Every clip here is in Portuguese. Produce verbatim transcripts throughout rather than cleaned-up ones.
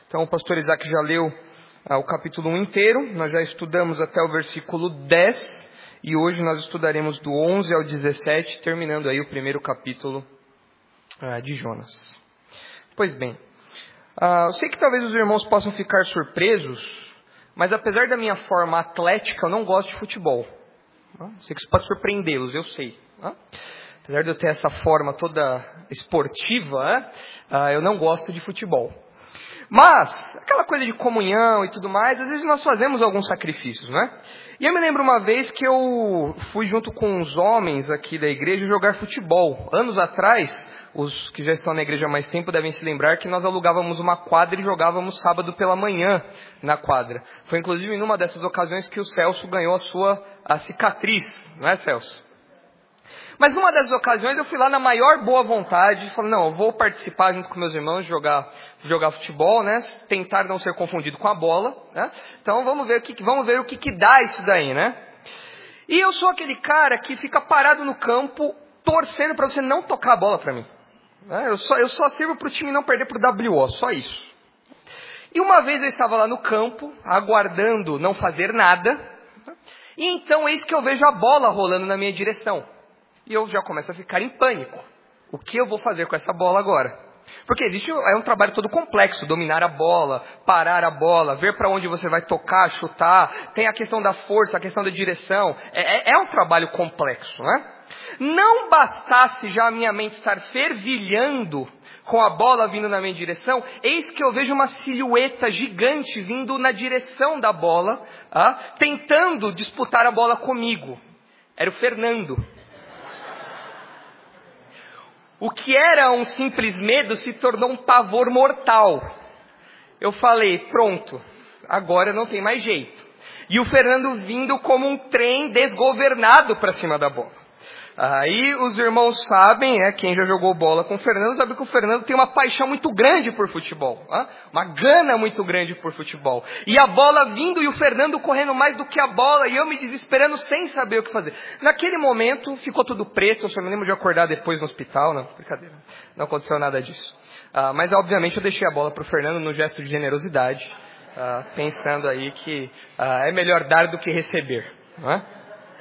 Então, o pastor Isaac já leu ah, o capítulo um inteiro, nós já estudamos até o versículo dez, e hoje nós estudaremos do onze ao dezessete, terminando aí o primeiro capítulo ah, de Jonas. Pois bem, ah, eu sei que talvez os irmãos possam ficar surpresos, mas apesar da minha forma atlética, eu não gosto de futebol. Ah, sei que isso pode surpreendê-los, eu sei. Ah, apesar de eu ter essa forma toda esportiva, ah, eu não gosto de futebol. Mas, aquela coisa de comunhão e tudo mais, às vezes nós fazemos alguns sacrifícios, né? E eu me lembro uma vez que eu fui junto com os homens aqui da igreja jogar futebol. Anos atrás, os que já estão na igreja há mais tempo devem se lembrar que nós alugávamos uma quadra e jogávamos sábado pela manhã na quadra. Foi inclusive numa dessas ocasiões que o Celso ganhou a sua a cicatriz, não é, Celso? Mas numa dessas ocasiões eu fui lá na maior boa vontade e falei, não, eu vou participar junto com meus irmãos, jogar, jogar futebol, né? Tentar não ser confundido com a bola, né? Então vamos ver o que, vamos ver o que, que dá isso daí, né? E eu sou aquele cara que fica parado no campo torcendo para você não tocar a bola para mim. Né? Eu, só, eu só sirvo para o time não perder para o W O, só isso. E uma vez eu estava lá no campo, aguardando não fazer nada, e então eis que eu vejo a bola rolando na minha direção. E eu já começo a ficar em pânico. O que eu vou fazer com essa bola agora? Porque existe, é um trabalho todo complexo, dominar a bola, parar a bola, ver para onde você vai tocar, chutar, tem a questão da força, a questão da direção, é, é, é um trabalho complexo, né? Não bastasse já a minha mente estar fervilhando com a bola vindo na minha direção, eis que eu vejo uma silhueta gigante vindo na direção da bola, ah, tentando disputar a bola comigo. Era o Fernando. O que era um simples medo se tornou um pavor mortal. Eu falei, pronto, agora não tem mais jeito. E o Fernando vindo como um trem desgovernado para cima da bola. Aí os irmãos sabem, né, quem já jogou bola com o Fernando, sabe que o Fernando tem uma paixão muito grande por futebol. Né? Uma gana muito grande por futebol. E a bola vindo e o Fernando correndo mais do que a bola e eu me desesperando sem saber o que fazer. Naquele momento ficou tudo preto, eu só me lembro de acordar depois no hospital. Não, brincadeira, não aconteceu nada disso. Ah, mas obviamente eu deixei a bola para o Fernando no gesto de generosidade, ah, pensando aí que ah, é melhor dar do que receber. Não é?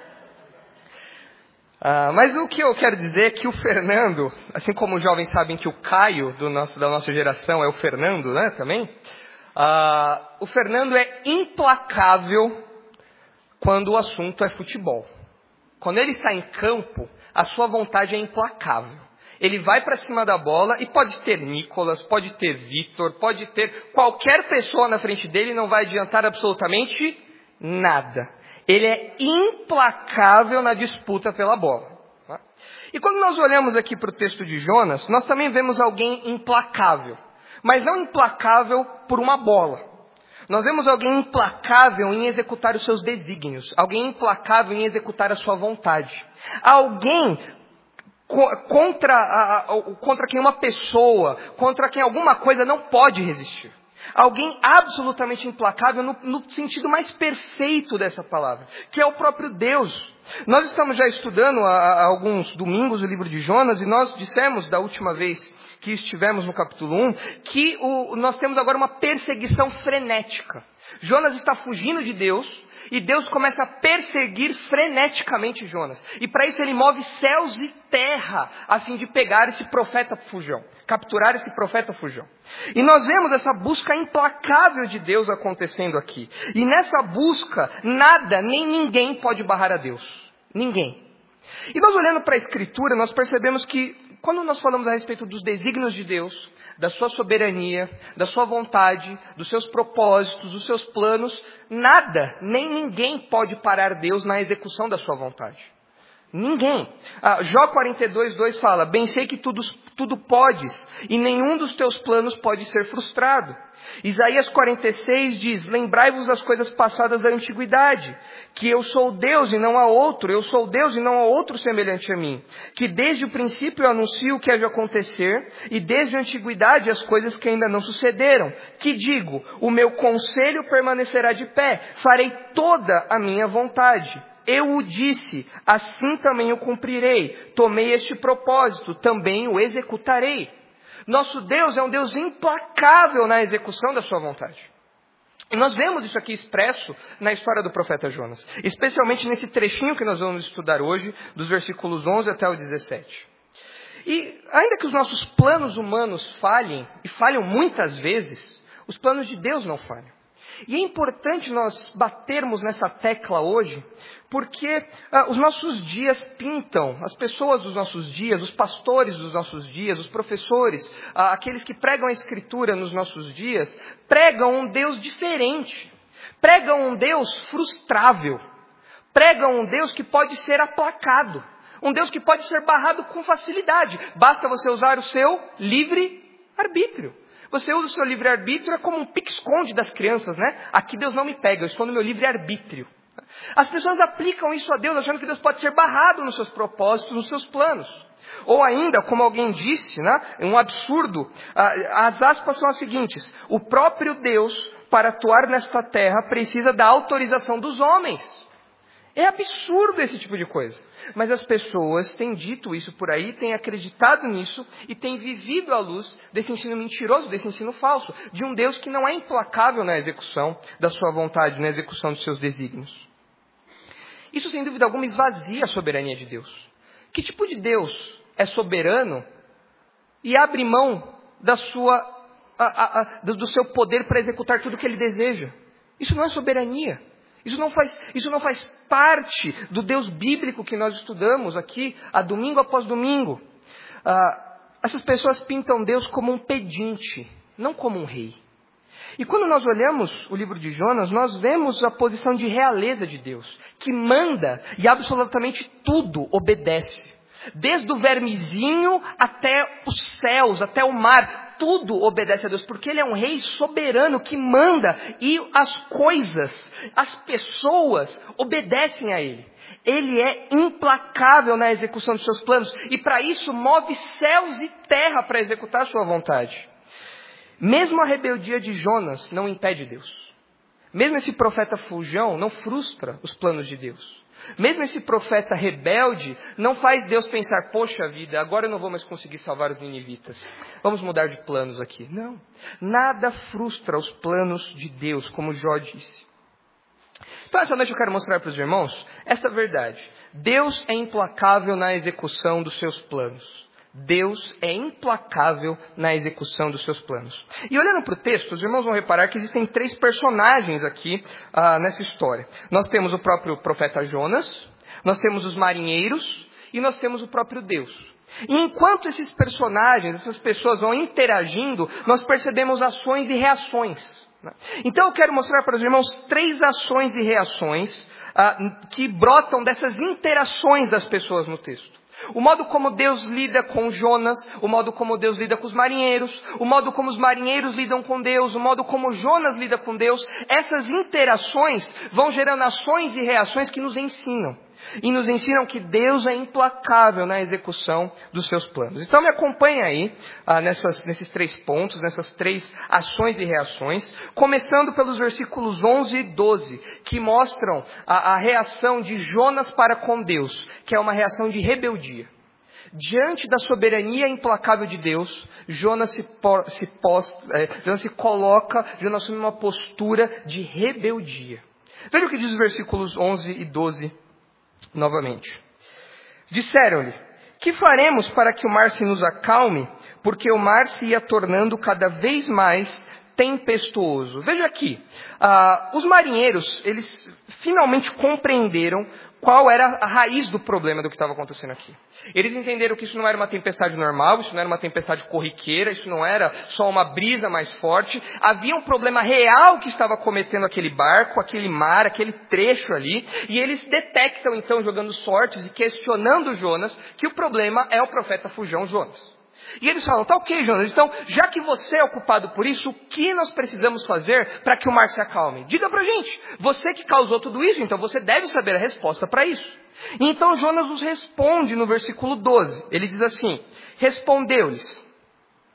Ah, mas o que eu quero dizer é que o Fernando, assim como os jovens sabem que o Caio do nosso, da nossa geração é o Fernando, né, também, ah, o Fernando é implacável quando o assunto é futebol. Quando ele está em campo, a sua vontade é implacável. Ele vai para cima da bola e pode ter Nicolas, pode ter Vitor, pode ter qualquer pessoa na frente dele, não vai adiantar absolutamente nada. Ele é implacável na disputa pela bola. Tá? E quando nós olhamos aqui para o texto de Jonas, nós também vemos alguém implacável. Mas não implacável por uma bola. Nós vemos alguém implacável em executar os seus desígnios. Alguém implacável em executar a sua vontade. Alguém contra, a, a, contra quem uma pessoa, contra quem alguma coisa não pode resistir. Alguém absolutamente implacável no, no sentido mais perfeito dessa palavra, que é o próprio Deus. Nós estamos já estudando há, há alguns domingos o livro de Jonas e nós dissemos da última vez que estivemos no capítulo um que o, nós temos agora uma perseguição frenética. Jonas está fugindo de Deus e Deus começa a perseguir freneticamente Jonas. E para isso ele move céus e terra a fim de pegar esse profeta fujão, capturar esse profeta fujão. E nós vemos essa busca implacável de Deus acontecendo aqui. E nessa busca, nada, nem ninguém pode barrar a Deus. Ninguém. E nós olhando para a Escritura, nós percebemos que quando nós falamos a respeito dos desígnios de Deus, da sua soberania, da sua vontade, dos seus propósitos, dos seus planos, nada, nem ninguém pode parar Deus na execução da sua vontade. Ninguém. Ah, Jó quarenta e dois, dois fala, bem sei que tudo, tudo podes, e nenhum dos teus planos pode ser frustrado. Isaías quarenta e seis diz, lembrai-vos das coisas passadas da antiguidade, que eu sou Deus e não há outro, eu sou Deus e não há outro semelhante a mim, que desde o princípio eu anuncio o que há de acontecer, e desde a antiguidade as coisas que ainda não sucederam, que digo, o meu conselho permanecerá de pé, farei toda a minha vontade. Eu o disse, assim também o cumprirei, tomei este propósito, também o executarei. Nosso Deus é um Deus implacável na execução da sua vontade. E nós vemos isso aqui expresso na história do profeta Jonas, especialmente nesse trechinho que nós vamos estudar hoje, dos versículos onze até o dezessete. E ainda que os nossos planos humanos falhem, e falham muitas vezes, os planos de Deus não falham. E é importante nós batermos nessa tecla hoje, porque ah, os nossos dias pintam, as pessoas dos nossos dias, os pastores dos nossos dias, os professores, ah, aqueles que pregam a Escritura nos nossos dias, pregam um Deus diferente, pregam um Deus frustrável, pregam um Deus que pode ser aplacado, um Deus que pode ser barrado com facilidade, basta você usar o seu livre-arbítrio. Você usa o seu livre-arbítrio é como um pique-esconde das crianças, né? Aqui Deus não me pega, eu estou no meu livre-arbítrio. As pessoas aplicam isso a Deus, achando que Deus pode ser barrado nos seus propósitos, nos seus planos. Ou ainda, como alguém disse, né? Um absurdo, as aspas são as seguintes: o próprio Deus, para atuar nesta terra, precisa da autorização dos homens. É absurdo esse tipo de coisa. Mas as pessoas têm dito isso por aí, têm acreditado nisso e têm vivido à luz desse ensino mentiroso, desse ensino falso, de um Deus que não é implacável na execução da sua vontade, na execução dos seus desígnios. Isso, sem dúvida alguma, esvazia a soberania de Deus. Que tipo de Deus é soberano e abre mão da sua, a, a, a, do seu poder para executar tudo o que ele deseja? Isso não é soberania. Isso não faz, isso não faz parte do Deus bíblico que nós estudamos aqui, a domingo após domingo. Ah, essas pessoas pintam Deus como um pedinte, não como um rei. E quando nós olhamos o livro de Jonas, nós vemos a posição de realeza de Deus, que manda e absolutamente tudo obedece. Desde o vermezinho até os céus, até o mar, tudo obedece a Deus, porque Ele é um rei soberano que manda e as coisas, as pessoas obedecem a Ele. Ele é implacável na execução dos seus planos e para isso move céus e terra para executar a sua vontade. Mesmo a rebeldia de Jonas não impede Deus. Mesmo esse profeta fujão não frustra os planos de Deus. Mesmo esse profeta rebelde não faz Deus pensar: poxa vida, agora eu não vou mais conseguir salvar os ninivitas. Vamos mudar de planos aqui. Não. Nada frustra os planos de Deus, como Jó disse. Então essa noite eu quero mostrar para os irmãos esta verdade. Deus é implacável na execução dos seus planos. Deus é implacável na execução dos seus planos. E olhando para o texto, os irmãos vão reparar que existem três personagens aqui ah, nessa história. Nós temos o próprio profeta Jonas, nós temos os marinheiros e nós temos o próprio Deus. E enquanto esses personagens, essas pessoas vão interagindo, nós percebemos ações e reações. Então eu quero mostrar para os irmãos três ações e reações ah, que brotam dessas interações das pessoas no texto. O modo como Deus lida com Jonas, o modo como Deus lida com os marinheiros, o modo como os marinheiros lidam com Deus, o modo como Jonas lida com Deus, essas interações vão gerando ações e reações que nos ensinam. E nos ensinam que Deus é implacável na execução dos seus planos. Então me acompanha aí ah, nessas, nesses três pontos, nessas três ações e reações, começando pelos versículos onze e doze, que mostram a, a reação de Jonas para com Deus, que é uma reação de rebeldia. Diante da soberania implacável de Deus, Jonas se, po, se, posta, é, Jonas se coloca, Jonas assume uma postura de rebeldia. Veja o que diz os versículos onze e doze. Novamente. Disseram-lhe: que faremos para que o mar se nos acalme? Porque o mar se ia tornando cada vez mais tempestuoso. Veja aqui, ah, os marinheiros, eles finalmente compreenderam qual era a raiz do problema do que estava acontecendo aqui. Eles entenderam que isso não era uma tempestade normal, isso não era uma tempestade corriqueira, isso não era só uma brisa mais forte. Havia um problema real que estava cometendo aquele barco, aquele mar, aquele trecho ali. E eles detectam então, jogando sortes e questionando Jonas, que o problema é o profeta fujão Jonas. E eles falam: tá ok, Jonas, então já que você é o culpado por isso, o que nós precisamos fazer para que o mar se acalme? Diga pra gente, você que causou tudo isso, então você deve saber a resposta para isso. E então Jonas nos responde no versículo doze, ele diz assim: respondeu-lhes: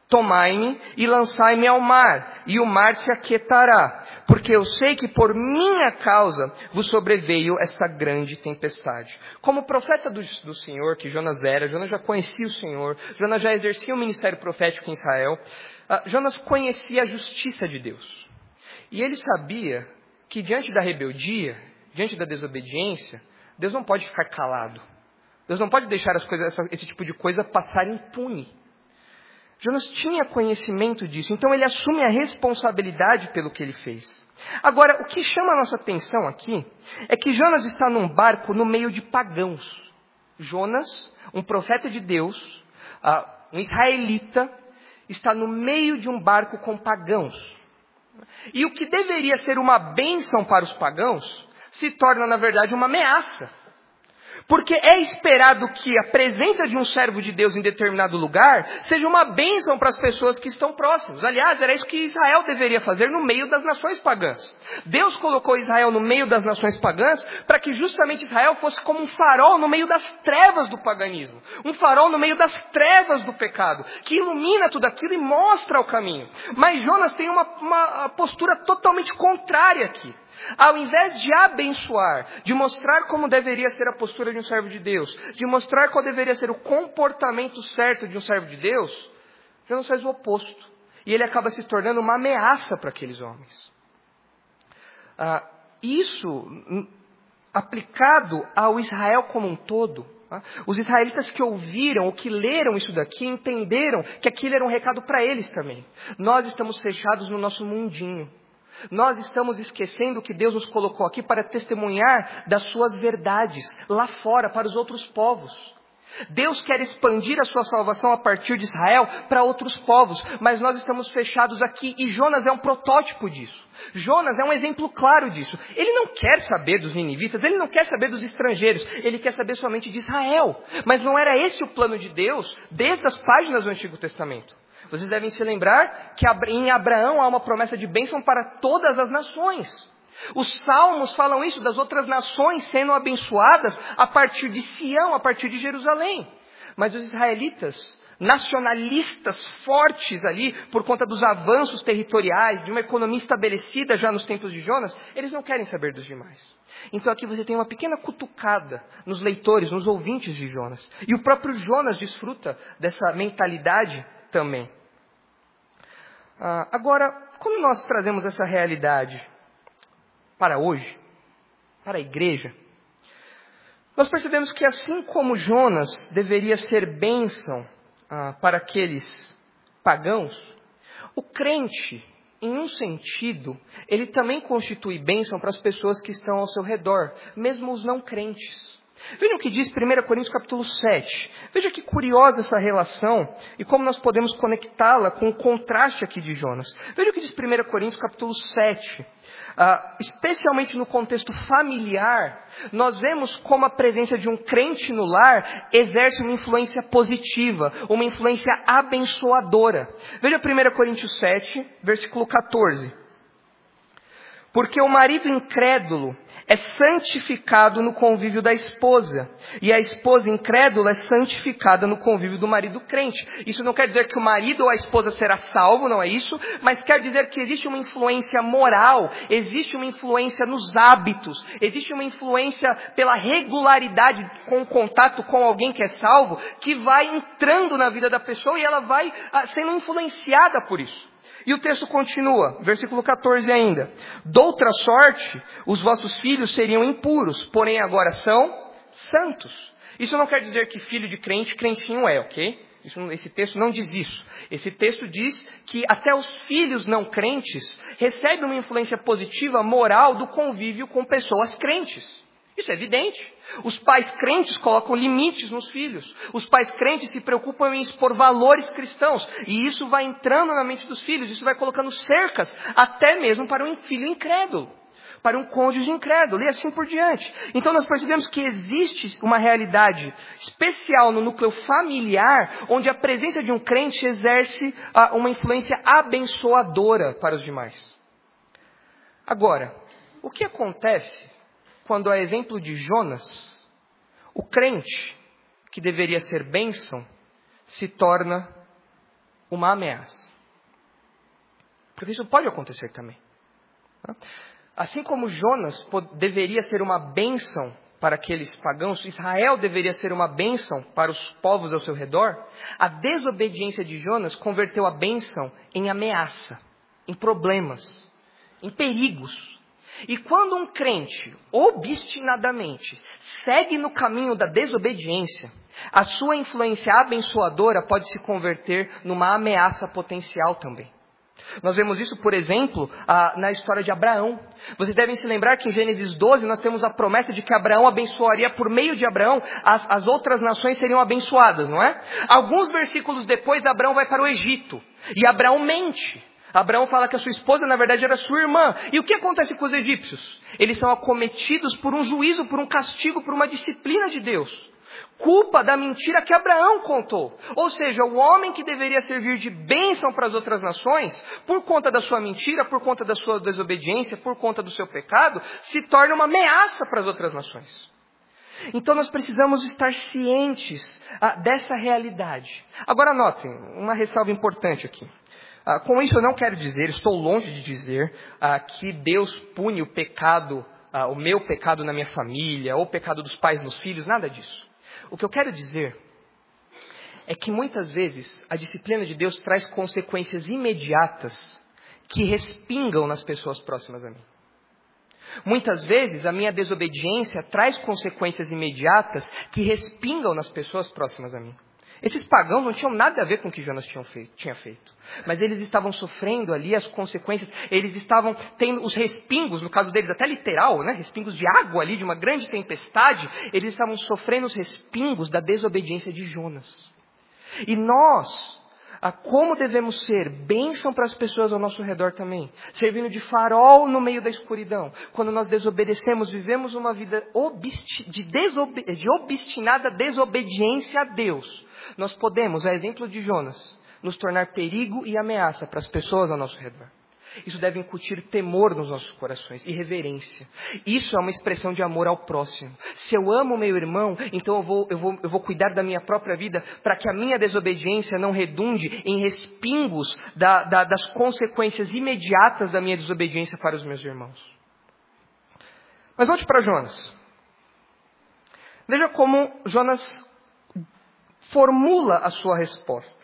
Tomai-me e lançai-me ao mar, e o mar se aquietará, porque eu sei que por minha causa vos sobreveio esta grande tempestade. Como profeta do, do Senhor, que Jonas era, Jonas já conhecia o Senhor, Jonas já exercia o ministério profético em Israel, uh, Jonas conhecia a justiça de Deus. E ele sabia que diante da rebeldia, diante da desobediência, Deus não pode ficar calado. Deus não pode deixar as coisas, essa, esse tipo de coisa passar impune. Jonas tinha conhecimento disso, então ele assume a responsabilidade pelo que ele fez. Agora, o que chama a nossa atenção aqui é que Jonas está num barco no meio de pagãos. Jonas, um profeta de Deus, uh, um israelita, está no meio de um barco com pagãos. E o que deveria ser uma bênção para os pagãos se torna, na verdade, uma ameaça. Porque é esperado que a presença de um servo de Deus em determinado lugar seja uma bênção para as pessoas que estão próximas. Aliás, era isso que Israel deveria fazer no meio das nações pagãs. Deus colocou Israel no meio das nações pagãs para que justamente Israel fosse como um farol no meio das trevas do paganismo. Um farol no meio das trevas do pecado, que ilumina tudo aquilo e mostra o caminho. Mas Jonas tem uma, uma postura totalmente contrária aqui. Ao invés de abençoar, de mostrar como deveria ser a postura de um servo de Deus, de mostrar qual deveria ser o comportamento certo de um servo de Deus, Jonas faz o oposto. E ele acaba se tornando uma ameaça para aqueles homens. Ah, isso, aplicado ao Israel como um todo, ah, os israelitas que ouviram, ou que leram isso daqui, entenderam que aquilo era um recado para eles também. Nós estamos fechados no nosso mundinho. Nós estamos esquecendo que Deus nos colocou aqui para testemunhar das suas verdades lá fora, para os outros povos. Deus quer expandir a sua salvação a partir de Israel para outros povos, mas nós estamos fechados aqui e Jonas é um protótipo disso. Jonas é um exemplo claro disso. Ele não quer saber dos ninivitas, ele não quer saber dos estrangeiros, ele quer saber somente de Israel. Mas não era esse o plano de Deus desde as páginas do Antigo Testamento. Vocês devem se lembrar que em Abraão há uma promessa de bênção para todas as nações. Os salmos falam isso, das outras nações sendo abençoadas a partir de Sião, a partir de Jerusalém. Mas os israelitas, nacionalistas fortes ali, por conta dos avanços territoriais, de uma economia estabelecida já nos tempos de Jonas, eles não querem saber dos demais. Então aqui você tem uma pequena cutucada nos leitores, nos ouvintes de Jonas. E o próprio Jonas desfruta dessa mentalidade também. Ah, agora, como nós trazemos essa realidade para hoje, para a igreja, nós percebemos que assim como Jonas deveria ser bênção ah, para aqueles pagãos, o crente, em um sentido, ele também constitui bênção para as pessoas que estão ao seu redor, mesmo os não crentes. Veja o que diz primeira Coríntios capítulo sete. Veja que curiosa essa relação e como nós podemos conectá-la com o contraste aqui de Jonas. Veja o que diz primeira Coríntios capítulo sete. Uh, especialmente no contexto familiar, nós vemos como a presença de um crente no lar exerce uma influência positiva, uma influência abençoadora. Veja primeira Coríntios sete, versículo quatorze. Porque o marido incrédulo é santificado no convívio da esposa, e a esposa incrédula é santificada no convívio do marido crente. Isso não quer dizer que o marido ou a esposa será salvo, não é isso, mas quer dizer que existe uma influência moral, existe uma influência nos hábitos, existe uma influência pela regularidade com o contato com alguém que é salvo, que vai entrando na vida da pessoa e ela vai ah, sendo influenciada por isso. E o texto continua, versículo quatorze ainda. Doutra sorte, os vossos filhos seriam impuros, porém agora são santos. Isso não quer dizer que filho de crente, crentinho é, ok? Isso, esse texto não diz isso. Esse texto diz que até os filhos não crentes recebem uma influência positiva, moral, do convívio com pessoas crentes. Isso é evidente. Os pais crentes colocam limites nos filhos. Os pais crentes se preocupam em expor valores cristãos. E isso vai entrando na mente dos filhos. Isso vai colocando cercas até mesmo para um filho incrédulo. Para um cônjuge incrédulo. E assim por diante. Então nós percebemos que existe uma realidade especial no núcleo familiar, onde a presença de um crente exerce uma influência abençoadora para os demais. Agora, o que acontece quando, a exemplo de Jonas, o crente, que deveria ser bênção, se torna uma ameaça. Porque isso pode acontecer também. Assim como Jonas deveria ser uma bênção para aqueles pagãos, Israel deveria ser uma bênção para os povos ao seu redor, a desobediência de Jonas converteu a bênção em ameaça, em problemas, em perigos. E quando um crente, obstinadamente, segue no caminho da desobediência, a sua influência abençoadora pode se converter numa ameaça potencial também. Nós vemos isso, por exemplo, na história de Abraão. Vocês devem se lembrar que em Gênesis doze nós temos a promessa de que Abraão abençoaria, por meio de Abraão, as, as outras nações seriam abençoadas, não é? Alguns versículos depois, Abraão vai para o Egito. E Abraão mente. Abraão fala que a sua esposa, na verdade, era sua irmã. E o que acontece com os egípcios? Eles são acometidos por um juízo, por um castigo, por uma disciplina de Deus. Culpa da mentira que Abraão contou. Ou seja, o homem que deveria servir de bênção para as outras nações, por conta da sua mentira, por conta da sua desobediência, por conta do seu pecado, se torna uma ameaça para as outras nações. Então nós precisamos estar cientes ah, dessa realidade. Agora notem, uma ressalva importante aqui. Ah, com isso eu não quero dizer, estou longe de dizer ah, que Deus pune o pecado, ah, o meu pecado na minha família, ou o pecado dos pais nos filhos, nada disso. O que eu quero dizer é que muitas vezes a disciplina de Deus traz consequências imediatas que respingam nas pessoas próximas a mim. Muitas vezes a minha desobediência traz consequências imediatas que respingam nas pessoas próximas a mim. Esses pagãos não tinham nada a ver com o que Jonas tinha feito, tinha feito. Mas eles estavam sofrendo ali as consequências, eles estavam tendo os respingos, no caso deles até literal, né? Respingos de água ali, de uma grande tempestade, eles estavam sofrendo os respingos da desobediência de Jonas. E nós, como devemos ser bênção para as pessoas ao nosso redor também, servindo de farol no meio da escuridão. Quando nós desobedecemos, vivemos uma vida obsti- de, desobe- de obstinada desobediência a Deus. Nós podemos, a exemplo de Jonas, nos tornar perigo e ameaça para as pessoas ao nosso redor. Isso deve incutir temor nos nossos corações e reverência. Isso é uma expressão de amor ao próximo. Se eu amo meu irmão, então eu vou, eu vou, eu vou cuidar da minha própria vida para que a minha desobediência não redunde em respingos da, da, das consequências imediatas da minha desobediência para os meus irmãos. Mas volte para Jonas. Veja como Jonas formula a sua resposta.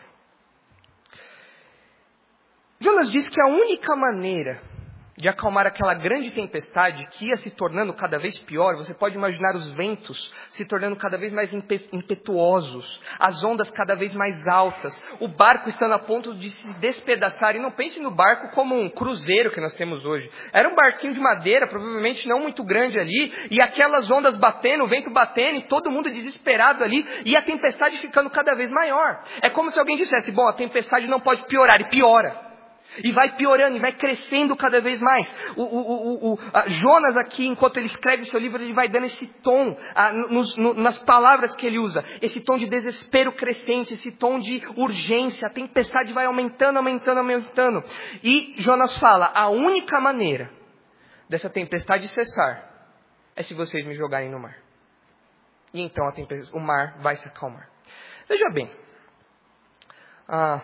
Jonas diz que a única maneira de acalmar aquela grande tempestade que ia se tornando cada vez pior, você pode imaginar os ventos se tornando cada vez mais impetuosos, as ondas cada vez mais altas, o barco estando a ponto de se despedaçar. E não pense no barco como um cruzeiro que nós temos hoje. Era um barquinho de madeira, provavelmente não muito grande ali, e aquelas ondas batendo, o vento batendo, e todo mundo desesperado ali, e a tempestade ficando cada vez maior. É como se alguém dissesse, bom, a tempestade não pode piorar, e piora. E vai piorando, e vai crescendo cada vez mais. O, o, o, o, a Jonas aqui, enquanto ele escreve seu livro, ele vai dando esse tom, a, nos, no, nas palavras que ele usa. Esse tom de desespero crescente, esse tom de urgência. A tempestade vai aumentando, aumentando, aumentando. E Jonas fala, a única maneira dessa tempestade cessar é se vocês me jogarem no mar. E então a tempestade, o mar vai se acalmar. Veja bem. Ah...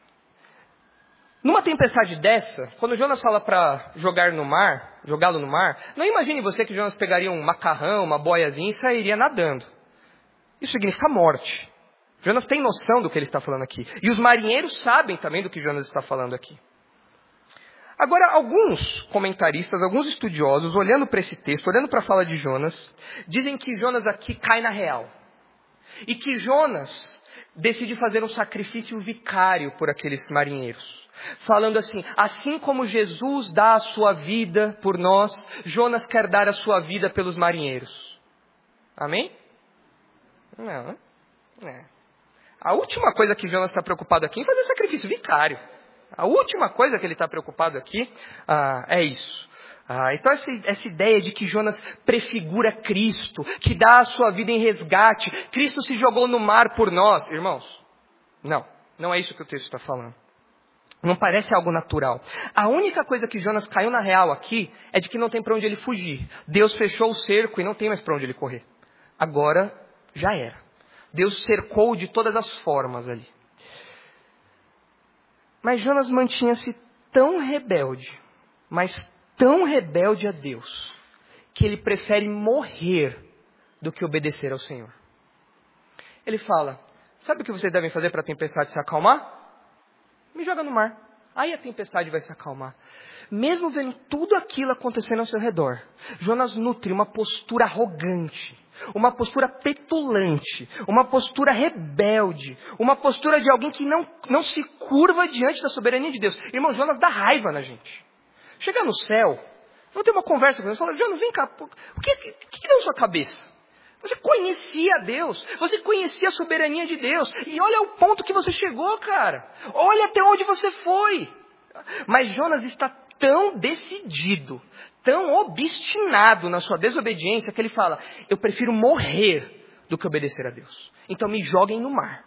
Numa tempestade dessa, quando Jonas fala para jogar no mar, jogá-lo no mar, não imagine você que Jonas pegaria um macarrão, uma boiazinha e sairia nadando. Isso significa morte. Jonas tem noção do que ele está falando aqui. E os marinheiros sabem também do que Jonas está falando aqui. Agora, alguns comentaristas, alguns estudiosos, olhando para esse texto, olhando para a fala de Jonas, dizem que Jonas aqui cai na real. E que Jonas decide fazer um sacrifício vicário por aqueles marinheiros. Falando assim, assim como Jesus dá a sua vida por nós, Jonas quer dar a sua vida pelos marinheiros. Amém? Não, é. A última coisa que Jonas está preocupado aqui é fazer sacrifício vicário. A última coisa que ele está preocupado aqui ah, é isso. Ah, então essa, essa ideia de que Jonas prefigura Cristo, que dá a sua vida em resgate, Cristo se jogou no mar por nós, irmãos. Não, não é isso que o texto está falando. Não parece algo natural. A única coisa que Jonas caiu na real aqui é de que não tem para onde ele fugir. Deus fechou o cerco e não tem mais para onde ele correr. Agora já era. Deus cercou de todas as formas ali. Mas Jonas mantinha-se tão rebelde, mas tão rebelde a Deus, que ele prefere morrer do que obedecer ao Senhor. Ele fala, sabe o que vocês devem fazer para a tempestade se acalmar? Me joga no mar. Aí a tempestade vai se acalmar. Mesmo vendo tudo aquilo acontecendo ao seu redor, Jonas nutre uma postura arrogante, uma postura petulante, uma postura rebelde, uma postura de alguém que não, não se curva diante da soberania de Deus. Irmão, Jonas dá raiva na gente. Chega no céu, vou ter uma conversa com ele, fala, Jonas, vem cá, o que, que, que deu na sua cabeça? Você conhecia Deus, você conhecia a soberania de Deus, e olha o ponto que você chegou, cara. Olha até onde você foi. Mas Jonas está tão decidido, tão obstinado na sua desobediência, que ele fala, eu prefiro morrer do que obedecer a Deus. Então me joguem no mar.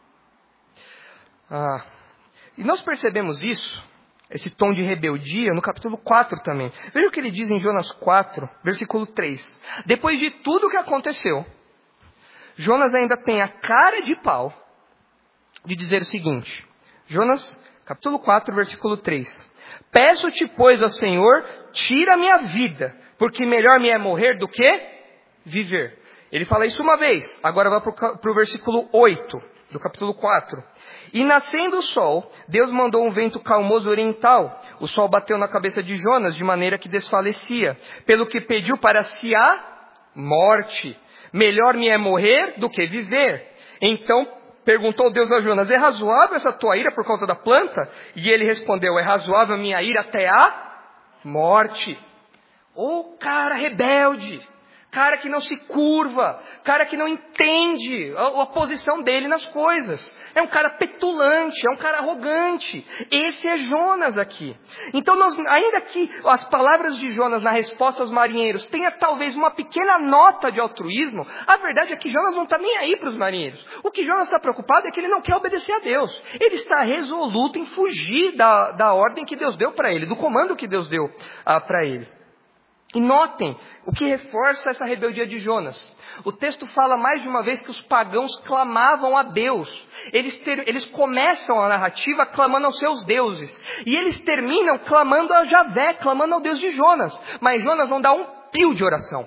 Ah, e nós percebemos isso, esse tom de rebeldia, no capítulo quatro também. Veja o que ele diz em Jonas quatro, versículo três. Depois de tudo o que aconteceu, Jonas ainda tem a cara de pau de dizer o seguinte. Jonas, capítulo quatro, versículo três. Peço-te, pois, ao Senhor, tira a minha vida, porque melhor me é morrer do que viver. Ele fala isso uma vez, agora vai para o versículo oito do capítulo quatro. E nascendo o sol, Deus mandou um vento calmoso oriental. O sol bateu na cabeça de Jonas de maneira que desfalecia, pelo que pediu para si a morte. Melhor me é morrer do que viver. Então perguntou Deus a Jonas, é razoável essa tua ira por causa da planta? E ele respondeu, é razoável a minha ira até a morte. Ô cara rebelde, cara que não se curva, cara que não entende a, a posição dele nas coisas. É um cara petulante, é um cara arrogante. Esse é Jonas aqui. Então, nós, ainda que as palavras de Jonas na resposta aos marinheiros tenha talvez uma pequena nota de altruísmo, a verdade é que Jonas não está nem aí para os marinheiros. O que Jonas está preocupado é que ele não quer obedecer a Deus. Ele está resoluto em fugir da, da ordem que Deus deu para ele, do comando que Deus deu ah, para ele. E notem o que reforça essa rebeldia de Jonas. O texto fala mais de uma vez que os pagãos clamavam a Deus. Eles, ter, eles começam a narrativa clamando aos seus deuses. E eles terminam clamando a Javé, clamando ao Deus de Jonas. Mas Jonas não dá um pio de oração.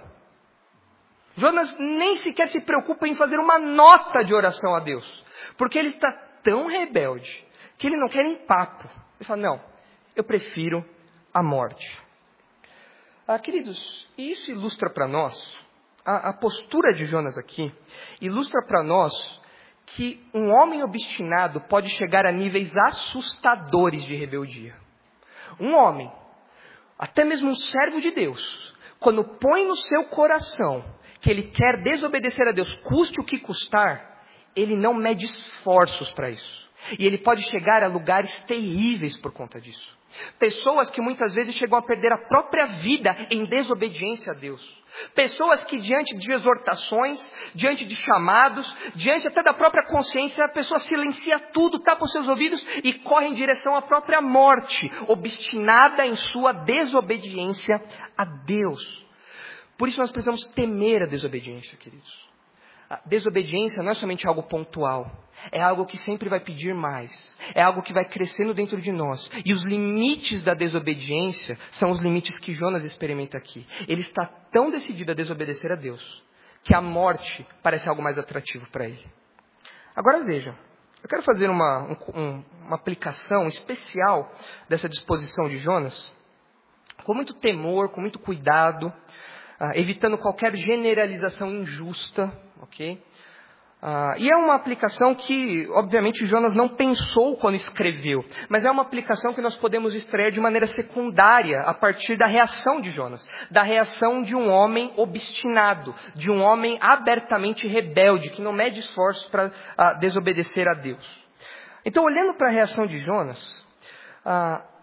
Jonas nem sequer se preocupa em fazer uma nota de oração a Deus. Porque ele está tão rebelde que ele não quer nem papo. Ele fala, não, eu prefiro a morte. Ah, queridos, isso ilustra para nós, a, a postura de Jonas aqui, ilustra para nós que um homem obstinado pode chegar a níveis assustadores de rebeldia. Um homem, até mesmo um servo de Deus, quando põe no seu coração que ele quer desobedecer a Deus, custe o que custar, ele não mede esforços para isso. E ele pode chegar a lugares terríveis por conta disso. Pessoas que muitas vezes chegam a perder a própria vida em desobediência a Deus. Pessoas que diante de exortações, diante de chamados, diante até da própria consciência, a pessoa silencia tudo, tapa os seus ouvidos e corre em direção à própria morte, obstinada em sua desobediência a Deus. Por isso nós precisamos temer a desobediência, queridos. A desobediência não é somente algo pontual, é algo que sempre vai pedir mais, é algo que vai crescendo dentro de nós. E os limites da desobediência são os limites que Jonas experimenta aqui. Ele está tão decidido a desobedecer a Deus, que a morte parece algo mais atrativo para ele. Agora veja, eu quero fazer uma, um, uma aplicação especial dessa disposição de Jonas, com muito temor, com muito cuidado, Uh, evitando qualquer generalização injusta, ok? Uh, e é uma aplicação que, obviamente, Jonas não pensou quando escreveu, mas é uma aplicação que nós podemos extrair de maneira secundária a partir da reação de Jonas, da reação de um homem obstinado, de um homem abertamente rebelde, que não mede esforços para uh, desobedecer a Deus. Então, olhando para a reação de Jonas, uh,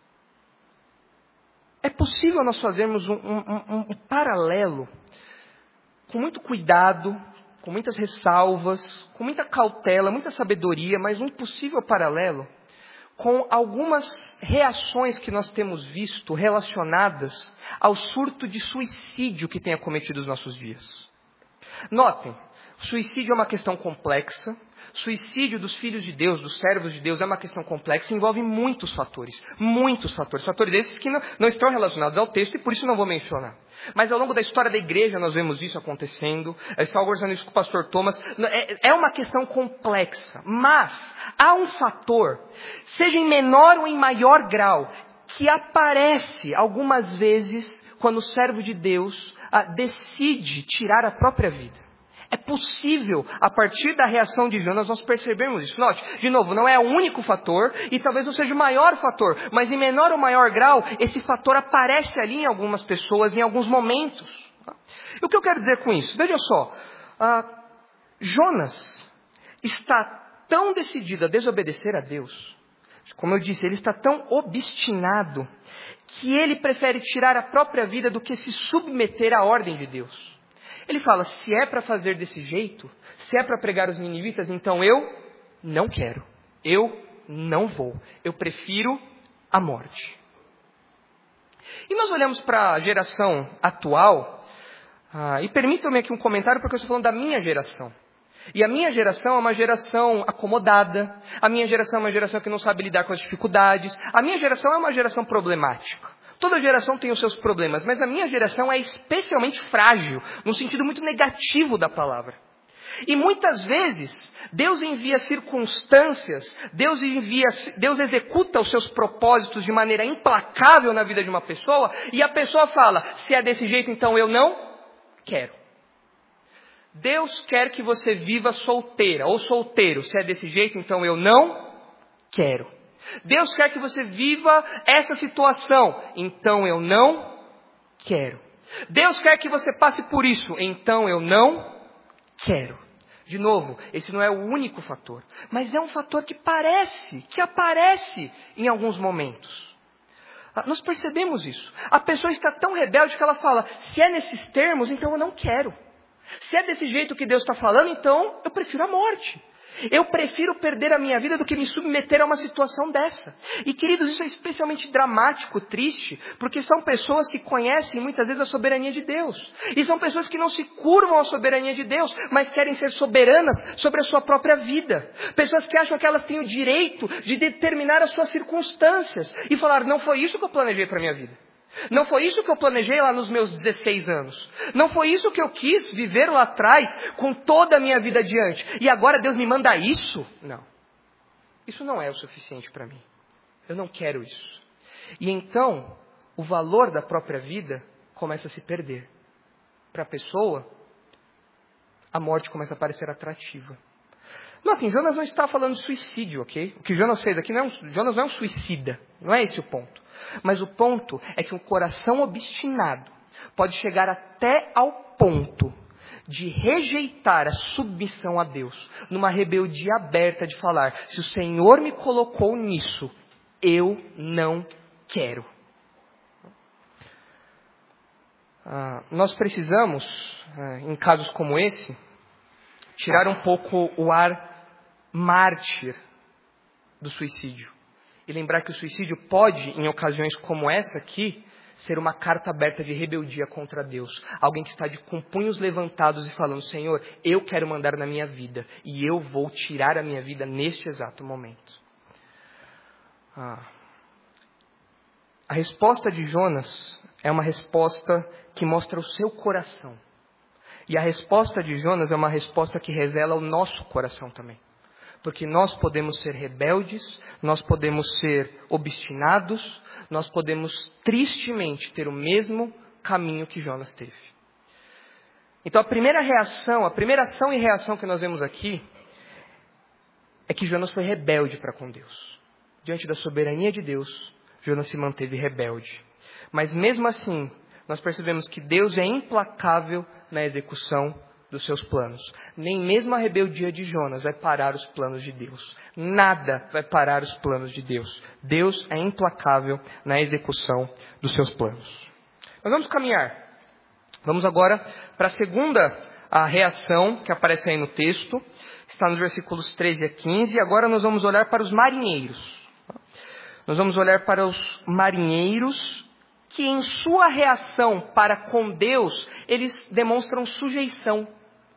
é possível nós fazermos um, um, um, um paralelo com muito cuidado, com muitas ressalvas, com muita cautela, muita sabedoria, mas um possível paralelo com algumas reações que nós temos visto relacionadas ao surto de suicídio que tem acometido os nossos dias. Notem, o suicídio é uma questão complexa, suicídio dos filhos de Deus, dos servos de Deus, é uma questão complexa, envolve muitos fatores. Muitos fatores. Fatores esses que não, não estão relacionados ao texto e por isso não vou mencionar. Mas ao longo da história da igreja nós vemos isso acontecendo. Eu estava conversando isso com o pastor Thomas. É, é uma questão complexa. Mas há um fator, seja em menor ou em maior grau, que aparece algumas vezes quando o servo de Deus ah, decide tirar a própria vida. É possível, a partir da reação de Jonas, nós percebermos isso. Note, de novo, não é o único fator e talvez não seja o maior fator, mas em menor ou maior grau, esse fator aparece ali em algumas pessoas, em alguns momentos. E o que eu quero dizer com isso? Veja só, ah, Jonas está tão decidido a desobedecer a Deus, como eu disse, ele está tão obstinado, que ele prefere tirar a própria vida do que se submeter à ordem de Deus. Ele fala, se é para fazer desse jeito, se é para pregar os ninivitas, então eu não quero. Eu não vou. Eu prefiro a morte. E nós olhamos para a geração atual, ah, e permitam-me aqui um comentário, porque eu estou falando da minha geração. E a minha geração é uma geração acomodada, a minha geração é uma geração que não sabe lidar com as dificuldades, a minha geração é uma geração problemática. Toda geração tem os seus problemas, mas a minha geração é especialmente frágil, no sentido muito negativo da palavra. E muitas vezes, Deus envia circunstâncias, Deus envia, Deus executa os seus propósitos de maneira implacável na vida de uma pessoa, e a pessoa fala, se é desse jeito, então eu não quero. Deus quer que você viva solteira ou solteiro, se é desse jeito, então eu não quero. Deus quer que você viva essa situação, então eu não quero. Deus quer que você passe por isso, então eu não quero. De novo, esse não é o único fator, mas é um fator que parece, que aparece em alguns momentos. Nós percebemos isso. A pessoa está tão rebelde que ela fala, se é nesses termos, então eu não quero. Se é desse jeito que Deus está falando, então eu prefiro a morte. Eu prefiro perder a minha vida do que me submeter a uma situação dessa. E queridos, isso é especialmente dramático, triste, porque são pessoas que conhecem muitas vezes a soberania de Deus. E são pessoas que não se curvam à soberania de Deus, mas querem ser soberanas sobre a sua própria vida. Pessoas que acham que elas têm o direito de determinar as suas circunstâncias e falar, não foi isso que eu planejei para a minha vida. Não foi isso que eu planejei lá nos meus dezesseis anos. Não foi isso que eu quis viver lá atrás com toda a minha vida adiante. E agora Deus me manda isso? Não. Isso não é o suficiente para mim. Eu não quero isso. E então, o valor da própria vida começa a se perder. Para a pessoa, a morte começa a parecer atrativa. Notem, Jonas não está falando de suicídio, ok? O que Jonas fez aqui, não é um, Jonas não é um suicida. Não é esse o ponto. Mas o ponto é que um coração obstinado pode chegar até ao ponto de rejeitar a submissão a Deus, numa rebeldia aberta de falar, se o Senhor me colocou nisso, eu não quero. Ah, nós precisamos, ah, em casos como esse, tirar um pouco o ar mártir do suicídio. E lembrar que o suicídio pode, em ocasiões como essa aqui, ser uma carta aberta de rebeldia contra Deus. Alguém que está de, com punhos levantados e falando, Senhor, eu quero mandar na minha vida. E eu vou tirar a minha vida neste exato momento. Ah. A resposta de Jonas é uma resposta que mostra o seu coração. E a resposta de Jonas é uma resposta que revela o nosso coração também. Porque nós podemos ser rebeldes, nós podemos ser obstinados, nós podemos tristemente ter o mesmo caminho que Jonas teve. Então a primeira reação, a primeira ação e reação que nós vemos aqui, é que Jonas foi rebelde para com Deus. Diante da soberania de Deus, Jonas se manteve rebelde. Mas mesmo assim, nós percebemos que Deus é implacável na execução dos seus planos. Nem mesmo a rebeldia de Jonas vai parar os planos de Deus. Nada vai parar os planos de Deus. Deus é implacável na execução dos seus planos. Nós vamos caminhar. Vamos agora para a segunda a reação que aparece aí no texto. Está nos versículos treze a quinze. E agora nós vamos olhar para os marinheiros. Nós vamos olhar para os marinheiros que em sua reação para com Deus, eles demonstram sujeição.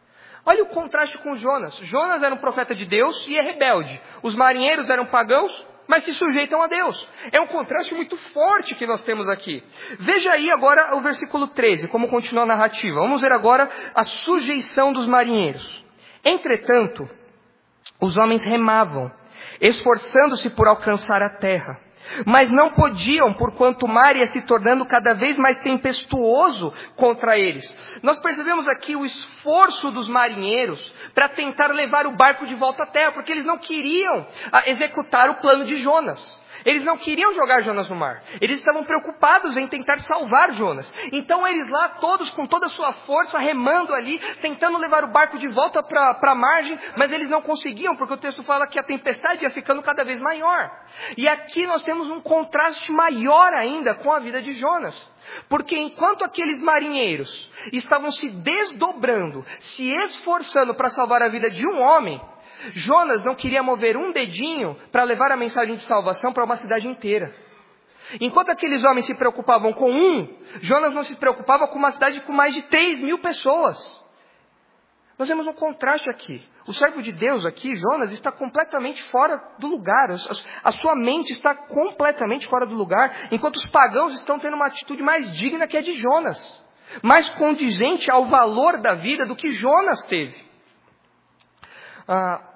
Olha o contraste com Jonas. Jonas era um profeta de Deus e é rebelde. Os marinheiros eram pagãos, mas se sujeitam a Deus. É um contraste muito forte que nós temos aqui. Veja aí agora o versículo treze, como continua a narrativa. Vamos ver agora a sujeição dos marinheiros. Entretanto, os homens remavam, esforçando-se por alcançar a terra. Mas não podiam, porquanto o mar ia se tornando cada vez mais tempestuoso contra eles. Nós percebemos aqui o esforço dos marinheiros para tentar levar o barco de volta à terra, porque eles não queriam executar o plano de Jonas. Eles não queriam jogar Jonas no mar. Eles estavam preocupados em tentar salvar Jonas. Então eles lá, todos com toda a sua força, remando ali, tentando levar o barco de volta para a margem, mas eles não conseguiam, porque o texto fala que a tempestade ia ficando cada vez maior. E aqui nós temos um contraste maior ainda com a vida de Jonas. Porque enquanto aqueles marinheiros estavam se desdobrando, se esforçando para salvar a vida de um homem, Jonas não queria mover um dedinho para levar a mensagem de salvação para uma cidade inteira. Enquanto aqueles homens se preocupavam com um, Jonas não se preocupava com uma cidade com mais de três mil pessoas. Nós vemos um contraste aqui. O servo de Deus aqui, Jonas, está completamente fora do lugar. A sua mente está completamente fora do lugar, enquanto os pagãos estão tendo uma atitude mais digna que a de Jonas, mais condizente ao valor da vida do que Jonas teve. Ah,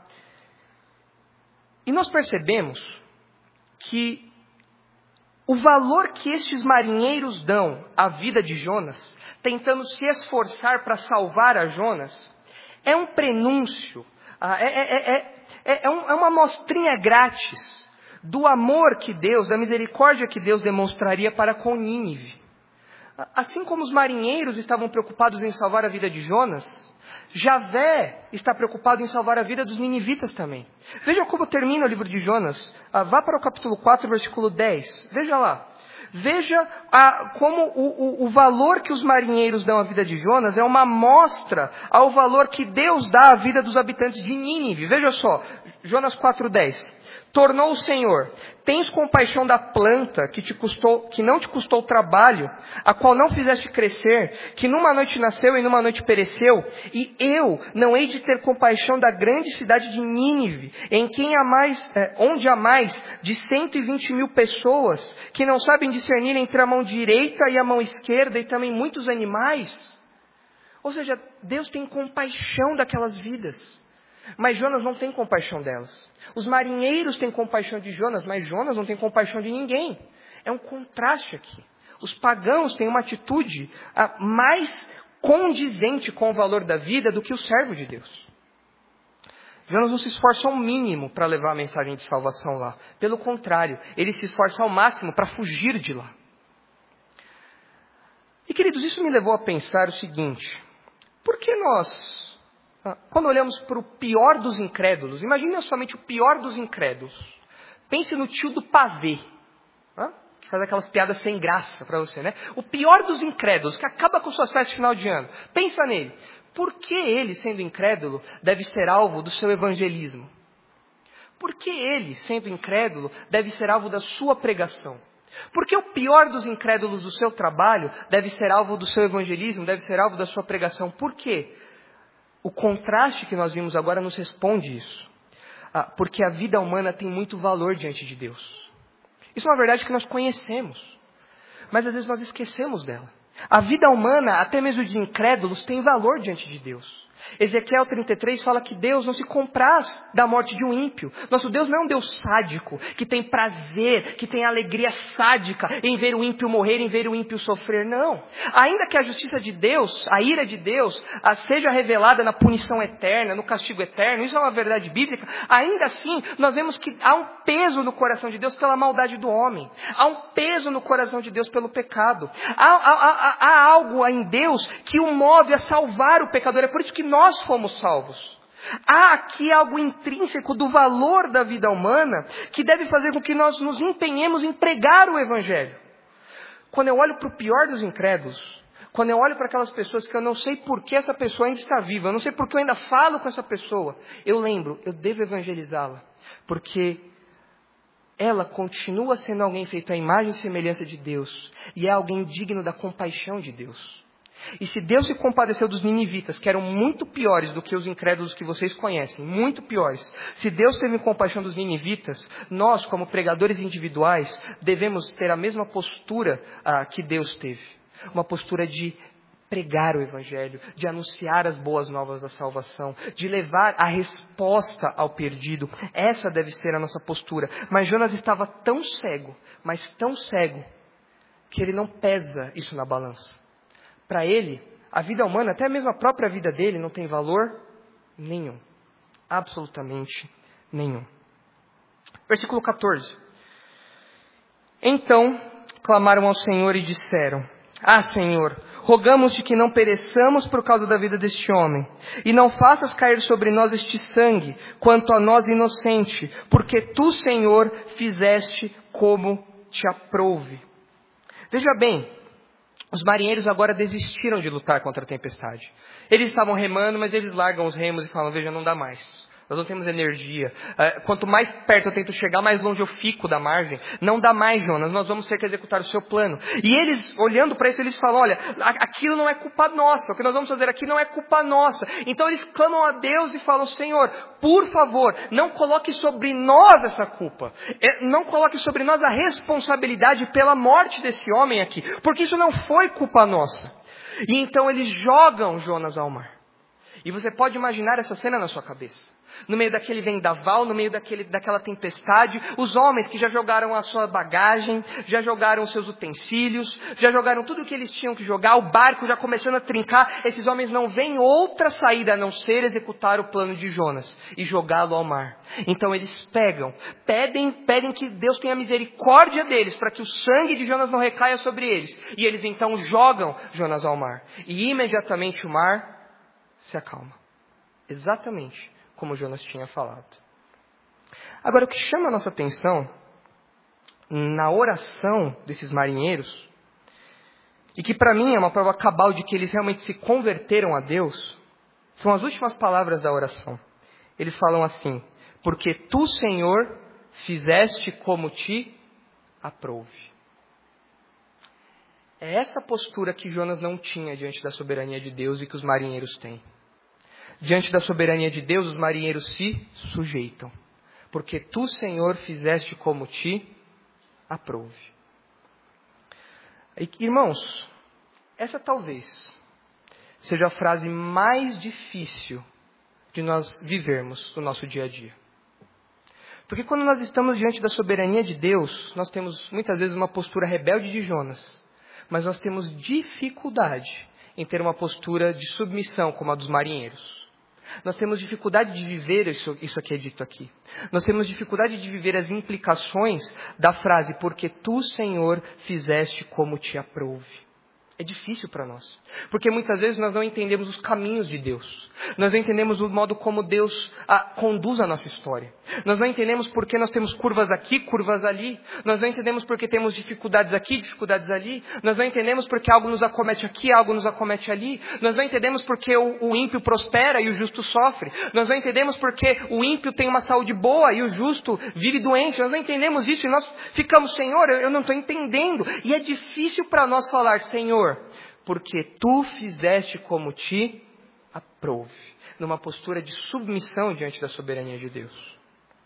E nós percebemos que o valor que estes marinheiros dão à vida de Jonas, tentando se esforçar para salvar a Jonas, é um prenúncio, é, é, é, é, é uma amostrinha grátis do amor que Deus, da misericórdia que Deus demonstraria para com Nínive. Assim como os marinheiros estavam preocupados em salvar a vida de Jonas, Javé está preocupado em salvar a vida dos ninivitas também. Veja como termina o livro de Jonas. Ah, vá para o capítulo quatro, versículo dez. Veja lá. Veja ah, como o, o, o valor que os marinheiros dão à vida de Jonas é uma amostra ao valor que Deus dá à vida dos habitantes de Nínive. Veja só, Jonas quatro, dez. Tornou o Senhor, tens compaixão da planta que, te custou, que não te custou trabalho, a qual não fizeste crescer, que numa noite nasceu e numa noite pereceu, e eu não hei de ter compaixão da grande cidade de Nínive, em quem há mais, é, onde há mais de cento e vinte mil pessoas, que não sabem discernir entre a mão direita e a mão esquerda, e também muitos animais. Ou seja, Deus tem compaixão daquelas vidas. Mas Jonas não tem compaixão delas. Os marinheiros têm compaixão de Jonas, mas Jonas não tem compaixão de ninguém. É um contraste aqui. Os pagãos têm uma atitude ah, mais condizente com o valor da vida do que o servo de Deus. Jonas não se esforça ao mínimo para levar a mensagem de salvação lá. Pelo contrário, ele se esforça ao máximo para fugir de lá. E queridos, isso me levou a pensar o seguinte: por que nós... Quando olhamos para o pior dos incrédulos, imagine somente o pior dos incrédulos. Pense no tio do pavê, hein? Que faz aquelas piadas sem graça para você, né? O pior dos incrédulos, que acaba com suas festas de final de ano. Pensa nele. Por que ele, sendo incrédulo, deve ser alvo do seu evangelismo? Por que ele, sendo incrédulo, deve ser alvo da sua pregação? Por que o pior dos incrédulos do seu trabalho deve ser alvo do seu evangelismo, deve ser alvo da sua pregação? Por quê? O contraste que nós vimos agora nos responde isso. Ah, porque a vida humana tem muito valor diante de Deus. Isso é uma verdade que nós conhecemos. Mas às vezes nós esquecemos dela. A vida humana, até mesmo de incrédulos, tem valor diante de Deus. Ezequiel trinta e três fala que Deus não se compraz da morte de um ímpio. Nosso Deus não é um Deus sádico, que tem prazer, que tem alegria sádica em ver o ímpio morrer, em ver o ímpio sofrer. Não. Ainda que a justiça de Deus, a ira de Deus, seja revelada na punição eterna, no castigo eterno, isso é uma verdade bíblica, ainda assim nós vemos que há um peso no coração de Deus pela maldade do homem. Há um peso no coração de Deus pelo pecado. Há, há, há, há algo em Deus que o move a salvar o pecador. É por isso que nós fomos salvos. Há aqui algo intrínseco do valor da vida humana que deve fazer com que nós nos empenhemos em pregar o Evangelho. Quando eu olho para o pior dos incrédulos, quando eu olho para aquelas pessoas que eu não sei por que essa pessoa ainda está viva, eu não sei por que eu ainda falo com essa pessoa, eu lembro, eu devo evangelizá-la, porque ela continua sendo alguém feito à imagem e semelhança de Deus, e é alguém digno da compaixão de Deus. E se Deus se compadeceu dos ninivitas, que eram muito piores do que os incrédulos que vocês conhecem, muito piores. Se Deus teve compaixão dos ninivitas, nós, como pregadores individuais, devemos ter a mesma postura ah, que Deus teve. Uma postura de pregar o Evangelho, de anunciar as boas novas da salvação, de levar a resposta ao perdido. Essa deve ser a nossa postura. Mas Jonas estava tão cego, mas tão cego, que ele não pesa isso na balança. Para ele, a vida humana, até mesmo a própria vida dele, não tem valor nenhum. Absolutamente nenhum. Versículo quatorze. Então clamaram ao Senhor e disseram: Ah, Senhor, rogamos-te que não pereçamos por causa da vida deste homem, e não faças cair sobre nós este sangue, quanto a nós inocente, porque tu, Senhor, fizeste como te aprouve. Veja bem, os marinheiros agora desistiram de lutar contra a tempestade. Eles estavam remando, mas eles largam os remos e falam: veja, não dá mais. Nós não temos energia. Quanto mais perto eu tento chegar, mais longe eu fico da margem. Não dá mais, Jonas. Nós vamos ter que executar o seu plano. E eles, olhando para isso, eles falam: olha, aquilo não é culpa nossa. O que nós vamos fazer aqui não é culpa nossa. Então eles clamam a Deus e falam: Senhor, por favor, não coloque sobre nós essa culpa. Não coloque sobre nós a responsabilidade pela morte desse homem aqui. Porque isso não foi culpa nossa. E então eles jogam Jonas ao mar. E você pode imaginar essa cena na sua cabeça. No meio daquele vendaval, no meio daquele, daquela tempestade, os homens que já jogaram a sua bagagem, já jogaram os seus utensílios, já jogaram tudo o que eles tinham que jogar, o barco já começando a trincar, esses homens não veem outra saída a não ser executar o plano de Jonas e jogá-lo ao mar. Então eles pegam, pedem, pedem que Deus tenha misericórdia deles, para que o sangue de Jonas não recaia sobre eles. E eles então jogam Jonas ao mar. E imediatamente o mar se acalma. Exatamente como Jonas tinha falado. Agora, o que chama a nossa atenção na oração desses marinheiros, e que para mim é uma prova cabal de que eles realmente se converteram a Deus, são as últimas palavras da oração. Eles falam assim: porque tu, Senhor, fizeste como te aprouve. É essa postura que Jonas não tinha diante da soberania de Deus e que os marinheiros têm. Diante da soberania de Deus, os marinheiros se sujeitam. Porque tu, Senhor, fizeste como te aprouve. Irmãos, essa talvez seja a frase mais difícil de nós vivermos no nosso dia a dia. Porque quando nós estamos diante da soberania de Deus, nós temos muitas vezes uma postura rebelde de Jonas. Mas nós temos dificuldade em ter uma postura de submissão como a dos marinheiros. Nós temos dificuldade de viver isso, isso que é dito aqui. Nós temos dificuldade de viver as implicações da frase: porque tu, Senhor, fizeste como te aprouve. É difícil para nós, porque muitas vezes nós não entendemos os caminhos de Deus. Nós não entendemos o modo como Deus a, conduz a nossa história. Nós não entendemos por que nós temos curvas aqui, curvas ali. Nós não entendemos por que temos dificuldades aqui, dificuldades ali. Nós não entendemos por que algo nos acomete aqui, algo nos acomete ali. Nós não entendemos por que o, o ímpio prospera e o justo sofre. Nós não entendemos por que o ímpio tem uma saúde boa e o justo vive doente. Nós não entendemos isso e nós ficamos: Senhor, eu, eu não estou entendendo. E é difícil para nós falar: Senhor, porque tu fizeste como te aprouve, numa postura de submissão diante da soberania de Deus.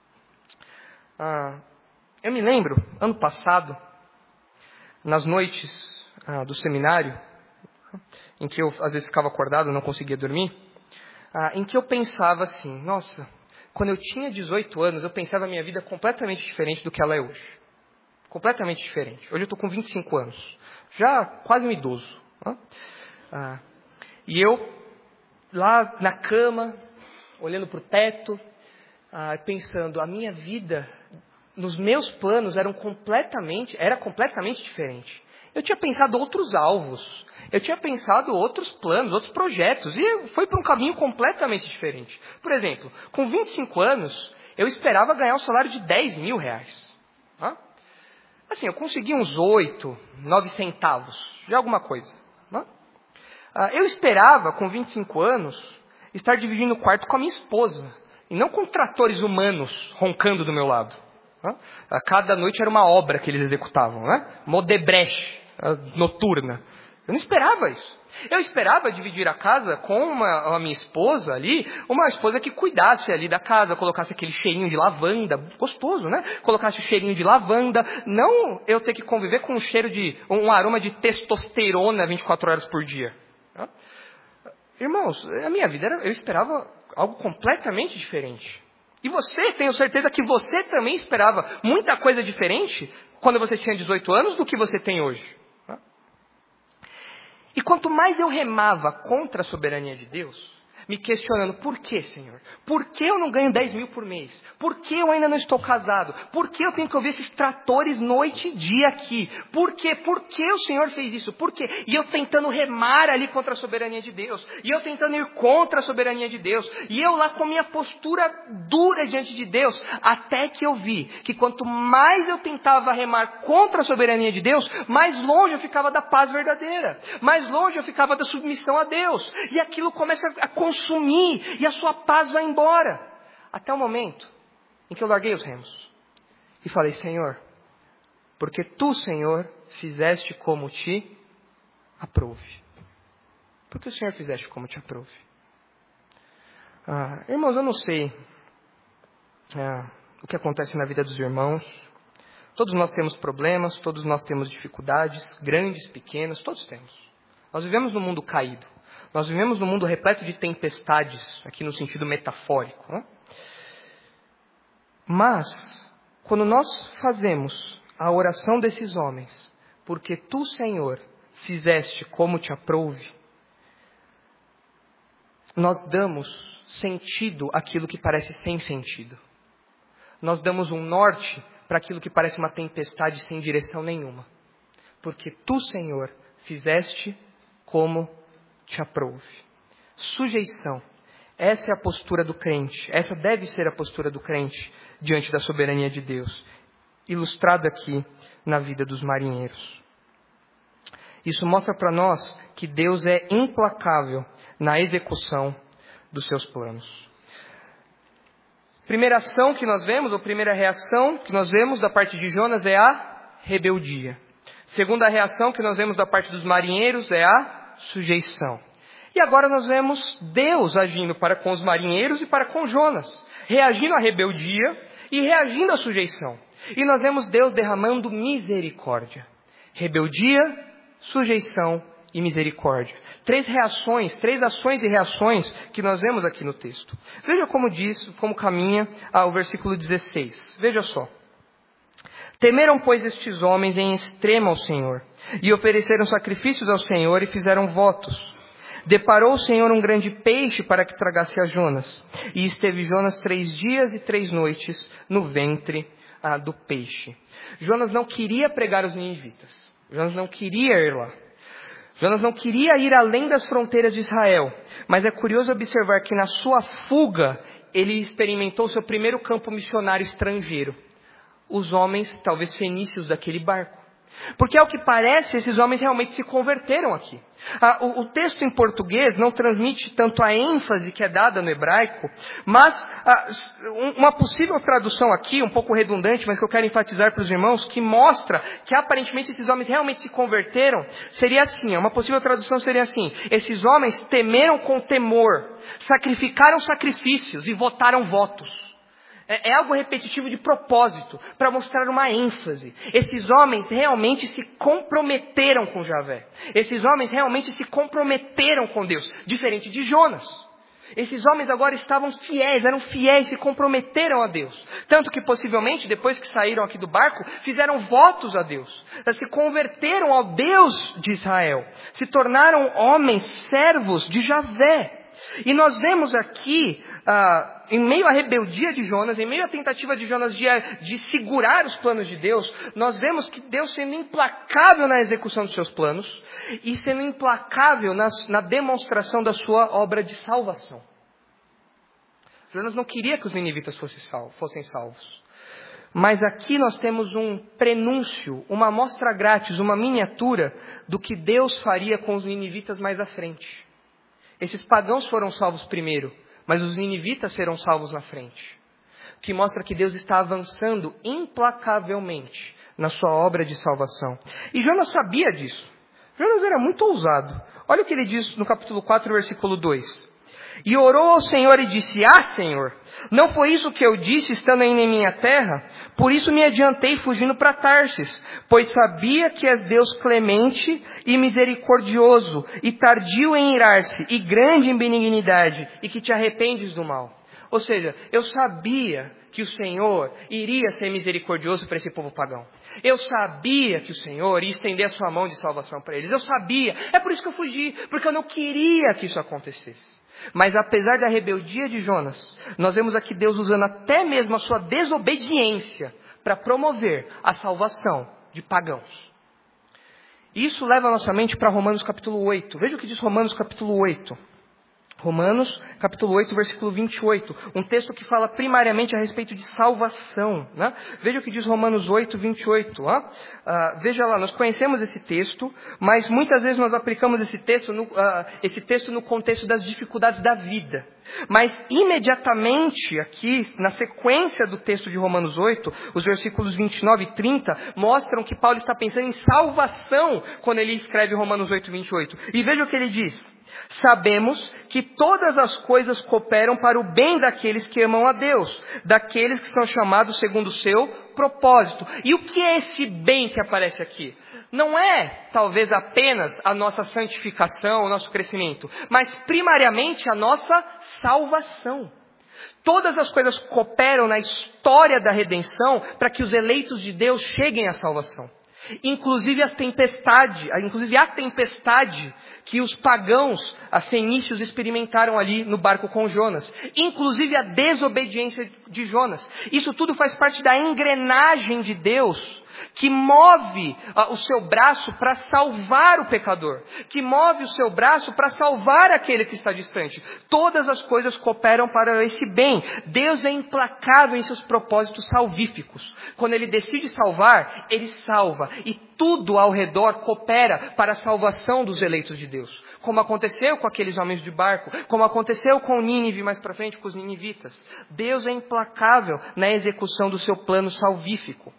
Ah, eu me lembro, ano passado, nas noites ah, do seminário, em que eu às vezes ficava acordado, não conseguia dormir, ah, em que eu pensava assim: nossa, quando eu tinha dezoito anos, eu pensava a minha vida completamente diferente do que ela é hoje. Completamente diferente. Hoje eu estou com vinte e cinco anos, já quase um idoso. Né? Ah, e eu, lá na cama, olhando para o teto, ah, pensando, a minha vida, nos meus planos, eram completamente, era completamente diferente. Eu tinha pensado outros alvos, eu tinha pensado outros planos, outros projetos, e foi para um caminho completamente diferente. Por exemplo, com vinte e cinco anos, eu esperava ganhar um salário de dez mil reais. Né? Assim, eu consegui uns oito, nove centavos de alguma coisa. Né? Ah, eu esperava, com vinte e cinco anos, estar dividindo o quarto com a minha esposa, e não com tratores humanos roncando do meu lado. Né? Ah, cada noite era uma obra que eles executavam, né? Uma Odebrecht ah, noturna. Eu não esperava isso. Eu esperava dividir a casa com uma, a minha esposa ali, uma esposa que cuidasse ali da casa, colocasse aquele cheirinho de lavanda, gostoso, né? Colocasse o cheirinho de lavanda, não eu ter que conviver com um cheiro de, um aroma de testosterona vinte e quatro horas por dia. Irmãos, a minha vida, era, eu esperava algo completamente diferente. E você, tenho certeza que você também esperava muita coisa diferente quando você tinha dezoito anos do que você tem hoje. E quanto mais eu remava contra a soberania de Deus, me questionando, por que, Senhor? Por que eu não ganho dez mil por mês? Por que eu ainda não estou casado? Por que eu tenho que ouvir esses tratores noite e dia aqui? Por quê? Por que o Senhor fez isso? Por quê? E eu tentando remar ali contra a soberania de Deus. E eu tentando ir contra a soberania de Deus. E eu lá com a minha postura dura diante de Deus. Até que eu vi que quanto mais eu tentava remar contra a soberania de Deus, mais longe eu ficava da paz verdadeira. Mais longe eu ficava da submissão a Deus. E aquilo começa a consumir. Sumir, e a sua paz vai embora. Até o momento em que eu larguei os remos. E falei, Senhor, porque Tu, Senhor, fizeste como Te aprouve. Porque o Senhor fizeste como Te aprouve. Ah, irmãos, eu não sei ah, o que acontece na vida dos irmãos. Todos nós temos problemas, todos nós temos dificuldades, grandes, pequenas, todos temos. Nós vivemos num mundo caído. Nós vivemos num mundo repleto de tempestades, aqui no sentido metafórico. Né? Mas, quando nós fazemos a oração desses homens, porque Tu, Senhor, fizeste como Te aprouve, nós damos sentido àquilo que parece sem sentido. Nós damos um norte para aquilo que parece uma tempestade sem direção nenhuma. Porque Tu, Senhor, fizeste como Te aprouve. Sujeição. Essa é a postura do crente. Essa deve ser a postura do crente diante da soberania de Deus. Ilustrado aqui na vida dos marinheiros. Isso mostra para nós que Deus é implacável na execução dos seus planos. Primeira ação que nós vemos, ou primeira reação que nós vemos da parte de Jonas é a rebeldia. Segunda reação que nós vemos da parte dos marinheiros é a sujeição. E agora nós vemos Deus agindo para com os marinheiros e para com Jonas, reagindo à rebeldia e reagindo à sujeição. E nós vemos Deus derramando misericórdia. Rebeldia, sujeição e misericórdia. Três reações, três ações e reações que nós vemos aqui no texto. Veja como diz, como caminha ah, o versículo dezesseis. Veja só. Temeram, pois, estes homens em extremo ao Senhor, e ofereceram sacrifícios ao Senhor e fizeram votos. Deparou o Senhor um grande peixe para que tragasse a Jonas, e esteve Jonas três dias e três noites no ventre ah, do peixe. Jonas não queria pregar os ninivitas. Jonas não queria ir lá. Jonas não queria ir além das fronteiras de Israel. Mas é curioso observar que na sua fuga, ele experimentou seu primeiro campo missionário estrangeiro. Os homens, talvez fenícios daquele barco. Porque ao que parece, esses homens realmente se converteram aqui. Ah, o, o texto em português não transmite tanto a ênfase que é dada no hebraico, mas ah, uma possível tradução aqui, um pouco redundante, mas que eu quero enfatizar para os irmãos, que mostra que aparentemente esses homens realmente se converteram, seria assim, uma possível tradução seria assim: esses homens temeram com temor, sacrificaram sacrifícios e votaram votos. É algo repetitivo de propósito, para mostrar uma ênfase. Esses homens realmente se comprometeram com Javé. Esses homens realmente se comprometeram com Deus, diferente de Jonas. Esses homens agora estavam fiéis, eram fiéis, se comprometeram a Deus. Tanto que possivelmente, depois que saíram aqui do barco, fizeram votos a Deus. Se converteram ao Deus de Israel. Se tornaram homens, servos de Javé. E nós vemos aqui, ah, em meio à rebeldia de Jonas, em meio à tentativa de Jonas de, de segurar os planos de Deus, nós vemos que Deus sendo implacável na execução dos seus planos e sendo implacável nas, na demonstração da sua obra de salvação. Jonas não queria que os ninivitas fossem salvos, fossem salvos. Mas aqui nós temos um prenúncio, uma amostra grátis, uma miniatura do que Deus faria com os ninivitas mais à frente. Esses pagãos foram salvos primeiro, mas os ninivitas serão salvos na frente. O que mostra que Deus está avançando implacavelmente na sua obra de salvação. E Jonas sabia disso. Jonas era muito ousado. Olha o que ele diz no capítulo quatro, versículo dois. E orou ao Senhor e disse: Ah, Senhor, não foi isso que eu disse estando ainda em minha terra? Por isso me adiantei fugindo para Tarsis, pois sabia que és Deus clemente e misericordioso, e tardio em irar-se, e grande em benignidade, e que te arrependes do mal. Ou seja, eu sabia que o Senhor iria ser misericordioso para esse povo pagão. Eu sabia que o Senhor ia estender a sua mão de salvação para eles. Eu sabia. É por isso que eu fugi, porque eu não queria que isso acontecesse. Mas apesar da rebeldia de Jonas, nós vemos aqui Deus usando até mesmo a sua desobediência para promover a salvação de pagãos. Isso leva a nossa mente para Romanos capítulo oito. Veja o que diz Romanos capítulo oito. Romanos, capítulo oito, versículo vinte e oito. Um texto que fala primariamente a respeito de salvação. Né? Veja o que diz Romanos oito, vinte e oito. Ó. Ah, veja lá, nós conhecemos esse texto, mas muitas vezes nós aplicamos esse texto, no, ah, esse texto no contexto das dificuldades da vida. Mas imediatamente aqui, na sequência do texto de Romanos oito, os versículos vinte e nove e trinta, mostram que Paulo está pensando em salvação quando ele escreve Romanos oito, vinte e oito. E veja o que ele diz. Sabemos que todas as coisas cooperam para o bem daqueles que amam a Deus, daqueles que são chamados segundo o seu propósito. E o que é esse bem que aparece aqui? Não é, talvez, apenas a nossa santificação, o nosso crescimento, mas primariamente a nossa salvação. Todas as coisas cooperam na história da redenção para que os eleitos de Deus cheguem à salvação. Inclusive, as tempestade, inclusive a tempestade que os pagãos, a fenícios, experimentaram ali no barco com Jonas. Inclusive a desobediência de Jonas. Isso tudo faz parte da engrenagem de Deus que move uh, o seu braço para salvar o pecador. Que move o seu braço para salvar aquele que está distante. Todas as coisas cooperam para esse bem. Deus é implacável em seus propósitos salvíficos. Quando Ele decide salvar, Ele salva. E tudo ao redor coopera para a salvação dos eleitos de Deus. Como aconteceu com aqueles homens de barco. Como aconteceu com Nínive mais para frente, com os ninivitas. Deus é implacável na execução do seu plano salvífico.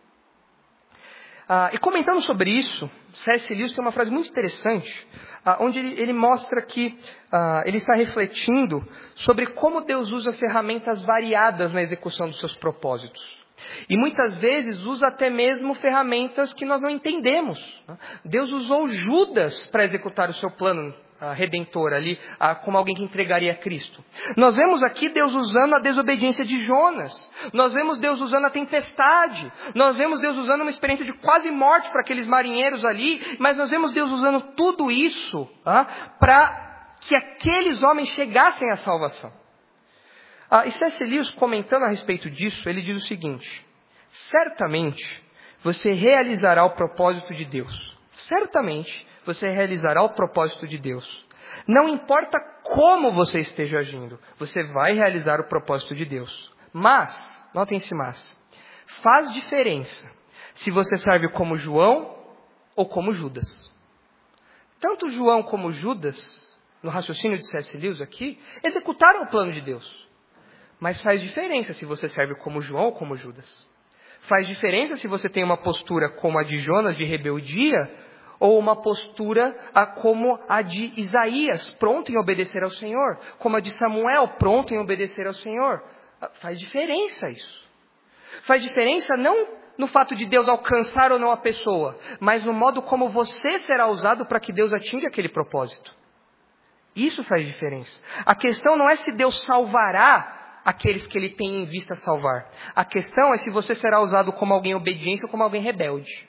Ah, e comentando sobre isso, C S Lewis tem uma frase muito interessante, ah, onde ele, ele mostra que ah, ele está refletindo sobre como Deus usa ferramentas variadas na execução dos seus propósitos. E muitas vezes usa até mesmo ferramentas que nós não entendemos. Deus usou Judas para executar o seu plano uh, redentor ali, uh, como alguém que entregaria a Cristo. Nós vemos aqui Deus usando a desobediência de Jonas. Nós vemos Deus usando a tempestade. Nós vemos Deus usando uma experiência de quase morte para aqueles marinheiros ali. Mas nós vemos Deus usando tudo isso uh, para que aqueles homens chegassem à salvação. Ah, e C S Lewis, comentando a respeito disso, ele diz o seguinte: certamente você realizará o propósito de Deus. Certamente você realizará o propósito de Deus. Não importa como você esteja agindo, você vai realizar o propósito de Deus. Mas, notem esse mas, faz diferença se você serve como João ou como Judas. Tanto João como Judas, no raciocínio de C S Lewis aqui, executaram o plano de Deus. Mas faz diferença se você serve como João ou como Judas. Faz diferença se você tem uma postura como a de Jonas, de rebeldia, ou uma postura como a de Isaías, pronto em obedecer ao Senhor. Como a de Samuel, pronto em obedecer ao Senhor. Faz diferença isso. Faz diferença não no fato de Deus alcançar ou não a pessoa, mas no modo como você será usado para que Deus atinja aquele propósito. Isso faz diferença. A questão não é se Deus salvará aqueles que Ele tem em vista salvar. A questão é se você será usado como alguém obediente ou como alguém rebelde.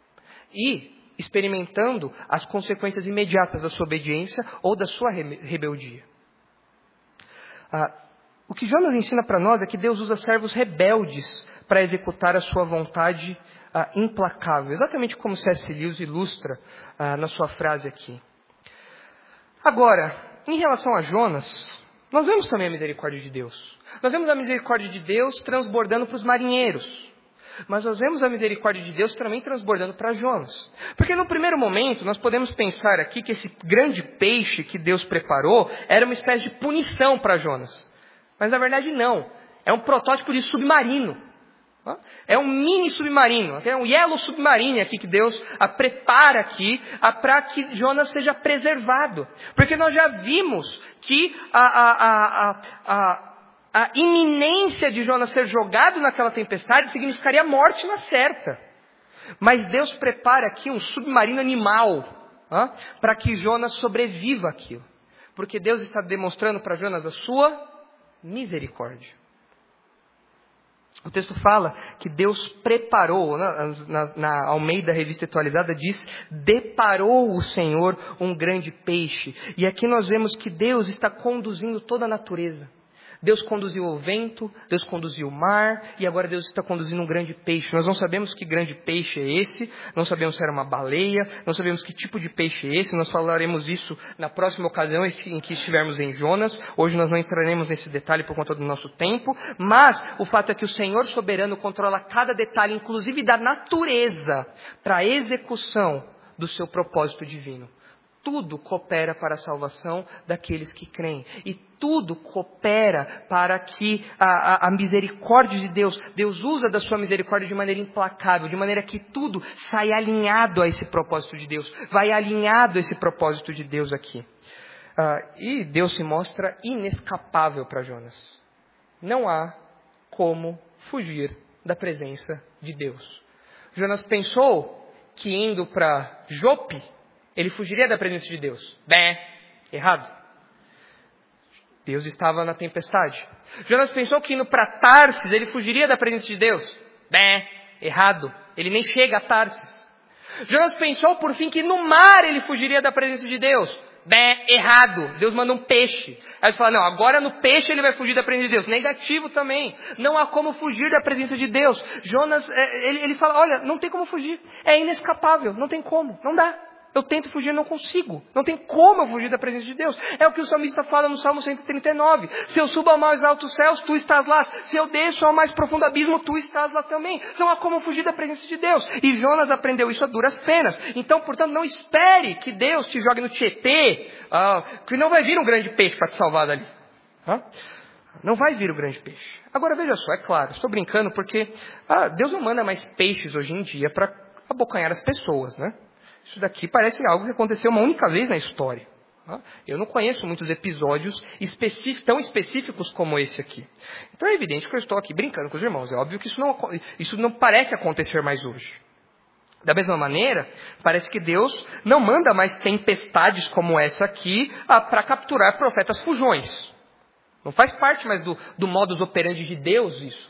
E experimentando as consequências imediatas da sua obediência ou da sua rebeldia. Ah, o que Jonas ensina para nós é que Deus usa servos rebeldes para executar a sua vontade ah, implacável. Exatamente como C S Lewis ilustra ah, na sua frase aqui. Agora, em relação a Jonas, nós vemos também a misericórdia de Deus. Nós vemos a misericórdia de Deus transbordando para os marinheiros. Mas nós vemos a misericórdia de Deus também transbordando para Jonas. Porque no primeiro momento nós podemos pensar aqui que esse grande peixe que Deus preparou era uma espécie de punição para Jonas. Mas na verdade não. É um protótipo de submarino. É um mini submarino, é um Yellow Submarine aqui que Deus a prepara aqui para que Jonas seja preservado. Porque nós já vimos que a, a, a, a, a, a iminência de Jonas ser jogado naquela tempestade significaria morte na certa. Mas Deus prepara aqui um submarino animal para que Jonas sobreviva aquilo. Porque Deus está demonstrando para Jonas a sua misericórdia. O texto fala que Deus preparou, na, na, na Almeida Revista Atualizada diz, deparou o Senhor um grande peixe. E aqui nós vemos que Deus está conduzindo toda a natureza. Deus conduziu o vento, Deus conduziu o mar, e agora Deus está conduzindo um grande peixe. Nós não sabemos que grande peixe é esse, não sabemos se era uma baleia, não sabemos que tipo de peixe é esse, nós falaremos isso na próxima ocasião em que estivermos em Jonas. Hoje nós não entraremos nesse detalhe por conta do nosso tempo, mas o fato é que o Senhor soberano controla cada detalhe, inclusive da natureza, para a execução do seu propósito divino. Tudo coopera para a salvação daqueles que creem. E tudo coopera para que a, a, a misericórdia de Deus, Deus usa da sua misericórdia de maneira implacável, de maneira que tudo sai alinhado a esse propósito de Deus. Vai alinhado a esse propósito de Deus aqui. Uh, e Deus se mostra inescapável para Jonas. Não há como fugir da presença de Deus. Jonas pensou que indo para Jope, ele fugiria da presença de Deus. Bem, errado. Deus estava na tempestade. Jonas pensou que indo para Tarsis, ele fugiria da presença de Deus. Bem, errado. Ele nem chega a Tarsis. Jonas pensou, por fim, que no mar ele fugiria da presença de Deus. Bem, errado. Deus manda um peixe. Aí você fala, não, agora no peixe ele vai fugir da presença de Deus. Negativo também. Não há como fugir da presença de Deus. Jonas, ele, ele fala, olha, não tem como fugir. É inescapável. Não tem como. Não dá. Eu tento fugir, não consigo. Não tem como eu fugir da presença de Deus. É o que o salmista fala no Salmo cento e trinta e nove. Se eu subo ao mais altos céus, tu estás lá. Se eu desço ao mais profundo abismo, tu estás lá também. Não há como fugir da presença de Deus. E Jonas aprendeu isso a duras penas. Então, portanto, não espere que Deus te jogue no Tietê, ah, que não vai vir um grande peixe para te salvar dali. Ah? Não vai vir o grande peixe. Agora, veja só, é claro, estou brincando porque ah, Deus não manda mais peixes hoje em dia para abocanhar as pessoas, né? Isso daqui parece algo que aconteceu uma única vez na história. Eu não conheço muitos episódios específicos, tão específicos como esse aqui. Então é evidente que eu estou aqui brincando com os irmãos. É óbvio que isso não, isso não parece acontecer mais hoje. Da mesma maneira, parece que Deus não manda mais tempestades como essa aqui para capturar profetas fujões. Não faz parte mais do, do modus operandi de Deus isso.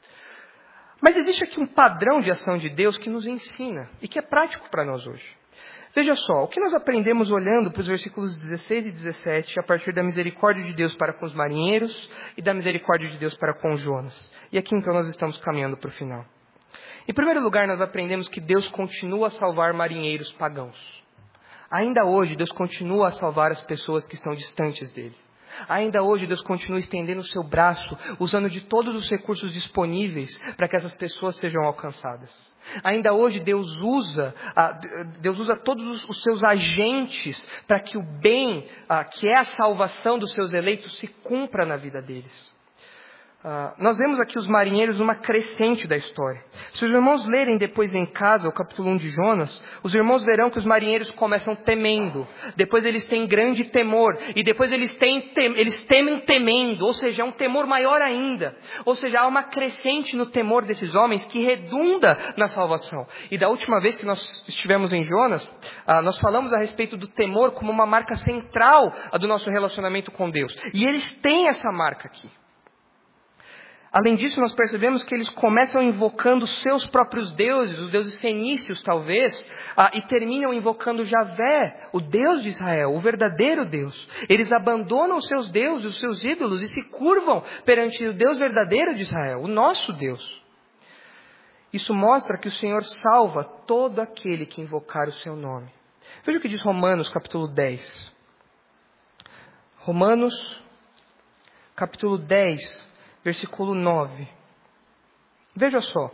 Mas existe aqui um padrão de ação de Deus que nos ensina e que é prático para nós hoje. Veja só, o que nós aprendemos olhando para os versículos dezesseis e dezessete, a partir da misericórdia de Deus para com os marinheiros e da misericórdia de Deus para com Jonas. E aqui então nós estamos caminhando para o final. Em primeiro lugar, nós aprendemos que Deus continua a salvar marinheiros pagãos. Ainda hoje, Deus continua a salvar as pessoas que estão distantes dele. Ainda hoje Deus continua estendendo o seu braço, usando de todos os recursos disponíveis para que essas pessoas sejam alcançadas. Ainda hoje Deus usa, Deus usa todos os seus agentes para que o bem, que é a salvação dos seus eleitos, se cumpra na vida deles. Uh, nós vemos aqui os marinheiros numa crescente da história. Se os irmãos lerem depois em casa o capítulo um de Jonas, os irmãos verão que os marinheiros começam temendo, depois eles têm grande temor, e depois eles, têm tem, eles temem temendo, ou seja, é um temor maior ainda. Ou seja, há uma crescente no temor desses homens que redunda na salvação. E da última vez que nós estivemos em Jonas, uh, nós falamos a respeito do temor como uma marca central uh, do nosso relacionamento com Deus. E eles têm essa marca aqui. Além disso, nós percebemos que eles começam invocando seus próprios deuses, os deuses fenícios talvez, ah, e terminam invocando Javé, o Deus de Israel, o verdadeiro Deus. Eles abandonam os seus deuses, os seus ídolos, e se curvam perante o Deus verdadeiro de Israel, o nosso Deus. Isso mostra que o Senhor salva todo aquele que invocar o seu nome. Veja o que diz Romanos capítulo dez. Romanos capítulo dez. Versículo nove. Veja só.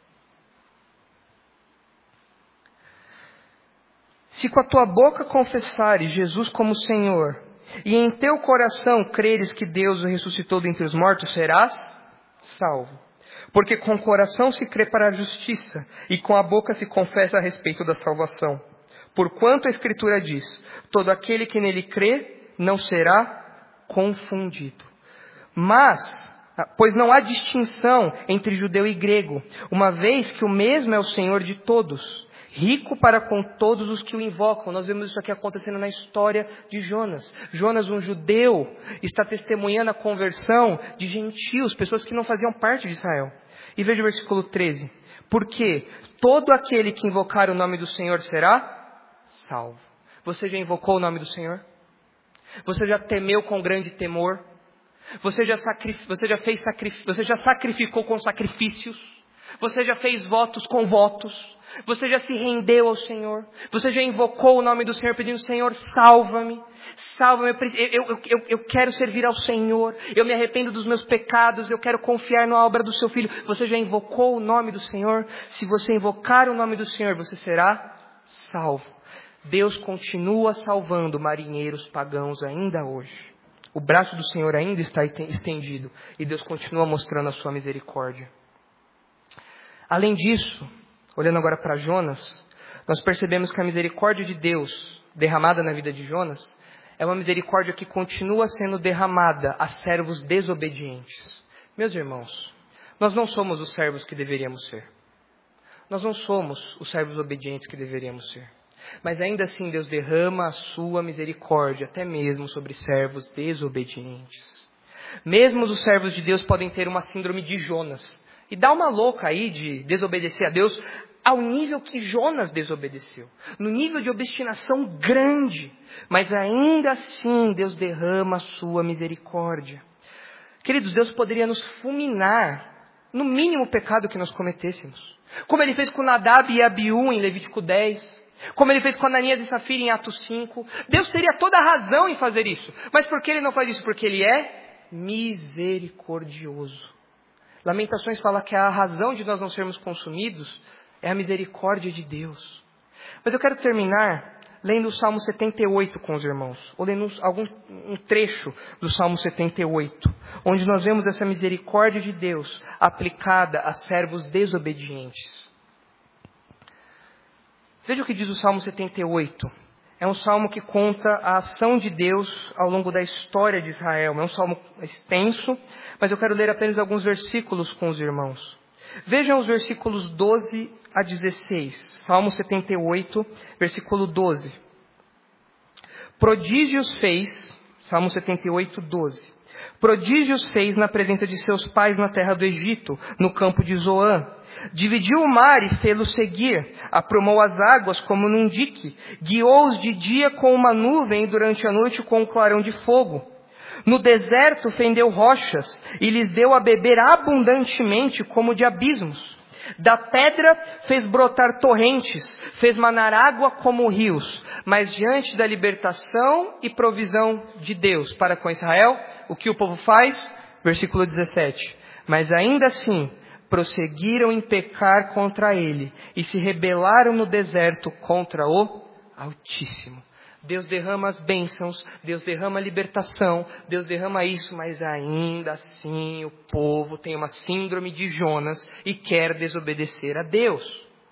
Se com a tua boca confessares Jesus como Senhor, e em teu coração creres que Deus o ressuscitou dentre os mortos, serás salvo. Porque com o coração se crê para a justiça, e com a boca se confessa a respeito da salvação. Porquanto a Escritura diz, todo aquele que nele crê não será confundido. Mas, pois não há distinção entre judeu e grego, uma vez que o mesmo é o Senhor de todos, rico para com todos os que o invocam. Nós vemos isso aqui acontecendo na história de Jonas. Jonas, um judeu, está testemunhando a conversão de gentios, pessoas que não faziam parte de Israel. E veja o versículo treze. Porque todo aquele que invocar o nome do Senhor será salvo. Você já invocou o nome do Senhor? Você já temeu com grande temor? Você já, sacrif... você já fez sacrif... Você já sacrificou com sacrifícios? Você já fez votos com votos? Você já se rendeu ao Senhor? Você já invocou o nome do Senhor pedindo, Senhor, salva-me, salva-me, eu, eu, eu, eu quero servir ao Senhor, eu me arrependo dos meus pecados, eu quero confiar na obra do seu Filho. Você já invocou o nome do Senhor? Se você invocar o nome do Senhor, você será salvo. Deus continua salvando marinheiros pagãos ainda hoje. O braço do Senhor ainda está estendido e Deus continua mostrando a sua misericórdia. Além disso, olhando agora para Jonas, nós percebemos que a misericórdia de Deus derramada na vida de Jonas é uma misericórdia que continua sendo derramada a servos desobedientes. Meus irmãos, nós não somos os servos que deveríamos ser. Nós não somos os servos obedientes que deveríamos ser. Mas ainda assim Deus derrama a sua misericórdia até mesmo sobre servos desobedientes. Mesmo os servos de Deus podem ter uma síndrome de Jonas. E dá uma louca aí de desobedecer a Deus ao nível que Jonas desobedeceu. No nível de obstinação grande. Mas ainda assim Deus derrama a sua misericórdia. Queridos, Deus poderia nos fulminar no mínimo pecado que nós cometêssemos. Como Ele fez com Nadab e Abiú em Levítico dez. Como Ele fez com Ananias e Safira em Atos cinco. Deus teria toda a razão em fazer isso. Mas por que Ele não faz isso? Porque Ele é misericordioso. Lamentações fala que a razão de nós não sermos consumidos é a misericórdia de Deus. Mas eu quero terminar lendo o Salmo setenta e oito com os irmãos. Ou lendo algum, um trecho do Salmo setenta e oito. Onde nós vemos essa misericórdia de Deus aplicada a servos desobedientes. Veja o que diz o Salmo setenta e oito. É um salmo que conta a ação de Deus ao longo da história de Israel. É um salmo extenso, mas eu quero ler apenas alguns versículos com os irmãos. Vejam os versículos doze a dezesseis. Salmo setenta e oito, versículo doze. Prodígios fez, Salmo setenta e oito, doze. Prodígios fez na presença de seus pais na terra do Egito, no campo de Zoã. Dividiu o mar e fê-lo seguir, aprumou as águas como num dique, guiou-os de dia com uma nuvem e durante a noite com um clarão de fogo. No deserto fendeu rochas e lhes deu a beber abundantemente como de abismos. Da pedra fez brotar torrentes, fez manar água como rios. Mas diante da libertação e provisão de Deus para com Israel, o que o povo faz? Versículo dezessete. Mas ainda assim prosseguiram em pecar contra ele e se rebelaram no deserto contra o Altíssimo. Deus derrama as bênçãos, Deus derrama a libertação, Deus derrama isso, mas ainda assim o povo tem uma síndrome de Jonas e quer desobedecer a Deus.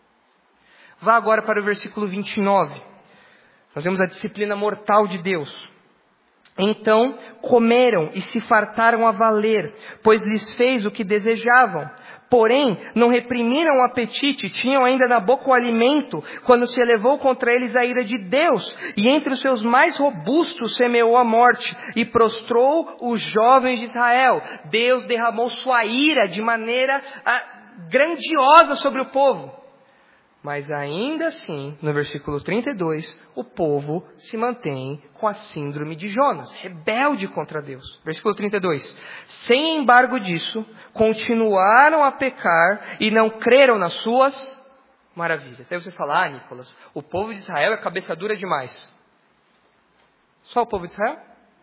Vá agora para o versículo vinte e nove. Nós vemos a disciplina mortal de Deus. Então comeram e se fartaram a valer, pois lhes fez o que desejavam. Porém, não reprimiram o apetite, tinham ainda na boca o alimento, quando se elevou contra eles a ira de Deus. E entre os seus mais robustos semeou a morte, e prostrou os jovens de Israel. Deus derramou sua ira de maneira ah, grandiosa sobre o povo. Mas ainda assim, no versículo trinta e dois, o povo se mantém com a síndrome de Jonas, rebelde contra Deus. Versículo trinta e dois. Sem embargo disso, continuaram a pecar e não creram nas suas maravilhas. Aí você fala, ah, Nicolas, o povo de Israel é cabeça dura demais. Só o povo de Israel?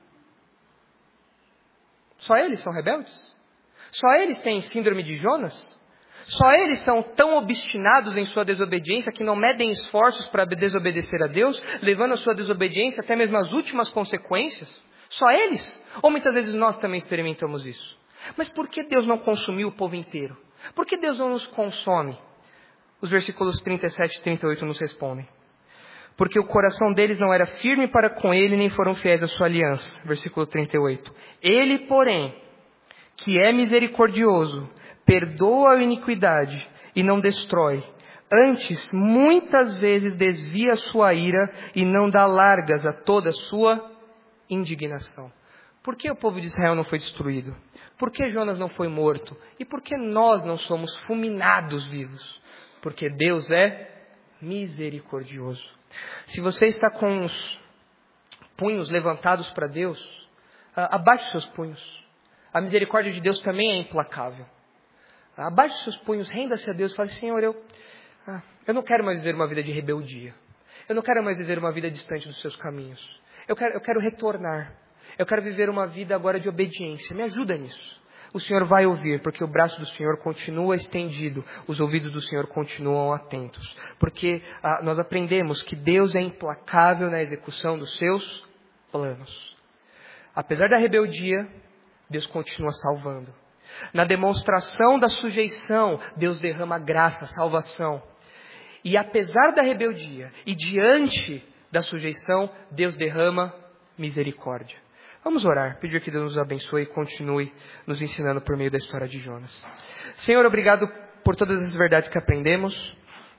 Só eles são rebeldes? Só eles têm síndrome de Jonas? Só eles são tão obstinados em sua desobediência que não medem esforços para desobedecer a Deus, levando a sua desobediência até mesmo às últimas consequências? Só eles? Ou muitas vezes nós também experimentamos isso? Mas por que Deus não consumiu o povo inteiro? Por que Deus não nos consome? Os versículos trinta e sete e trinta e oito nos respondem. Porque o coração deles não era firme para com ele, nem foram fiéis à sua aliança. Versículo trinta e oito. Ele, porém, que é misericordioso, perdoa a iniquidade e não destrói. Antes, muitas vezes desvia a sua ira e não dá largas a toda a sua indignação. Por que o povo de Israel não foi destruído? Por que Jonas não foi morto? E por que nós não somos fulminados vivos? Porque Deus é misericordioso. Se você está com os punhos levantados para Deus, abaixe seus punhos. A misericórdia de Deus também é implacável. Abaixe seus punhos, renda-se a Deus e fale, Senhor, eu, eu não quero mais viver uma vida de rebeldia. Eu não quero mais viver uma vida distante dos seus caminhos. Eu quero, eu quero retornar. Eu quero viver uma vida agora de obediência. Me ajuda nisso. O Senhor vai ouvir, porque o braço do Senhor continua estendido, os ouvidos do Senhor continuam atentos. Porque ah, nós aprendemos que Deus é implacável na execução dos seus planos. Apesar da rebeldia, Deus continua salvando. Na demonstração da sujeição, Deus derrama graça, salvação. E apesar da rebeldia e diante da sujeição, Deus derrama misericórdia. Vamos orar, pedir que Deus nos abençoe e continue nos ensinando por meio da história de Jonas. Senhor, obrigado por todas as verdades que aprendemos.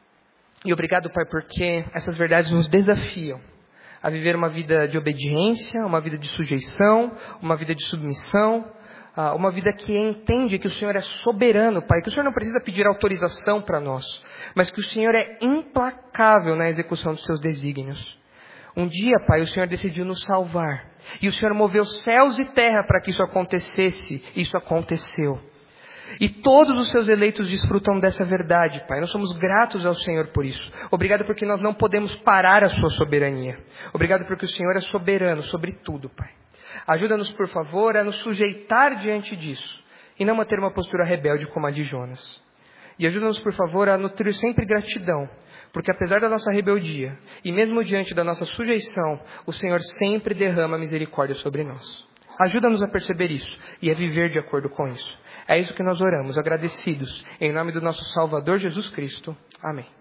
E obrigado, Pai, porque essas verdades nos desafiam a viver uma vida de obediência, uma vida de sujeição, uma vida de submissão, uma vida que entende que o Senhor é soberano, Pai, que o Senhor não precisa pedir autorização para nós, mas que o Senhor é implacável na execução dos seus desígnios. Um dia, Pai, o Senhor decidiu nos salvar. E o Senhor moveu céus e terra para que isso acontecesse. Isso aconteceu. E todos os seus eleitos desfrutam dessa verdade, Pai. Nós somos gratos ao Senhor por isso. Obrigado porque nós não podemos parar a sua soberania. Obrigado porque o Senhor é soberano sobre tudo, Pai. Ajuda-nos, por favor, a nos sujeitar diante disso. E não manter uma postura rebelde como a de Jonas. E ajuda-nos, por favor, a nutrir sempre gratidão. Porque apesar da nossa rebeldia, e mesmo diante da nossa sujeição, o Senhor sempre derrama misericórdia sobre nós. Ajuda-nos a perceber isso e a viver de acordo com isso. É isso que nós oramos, agradecidos, em nome do nosso Salvador Jesus Cristo. Amém.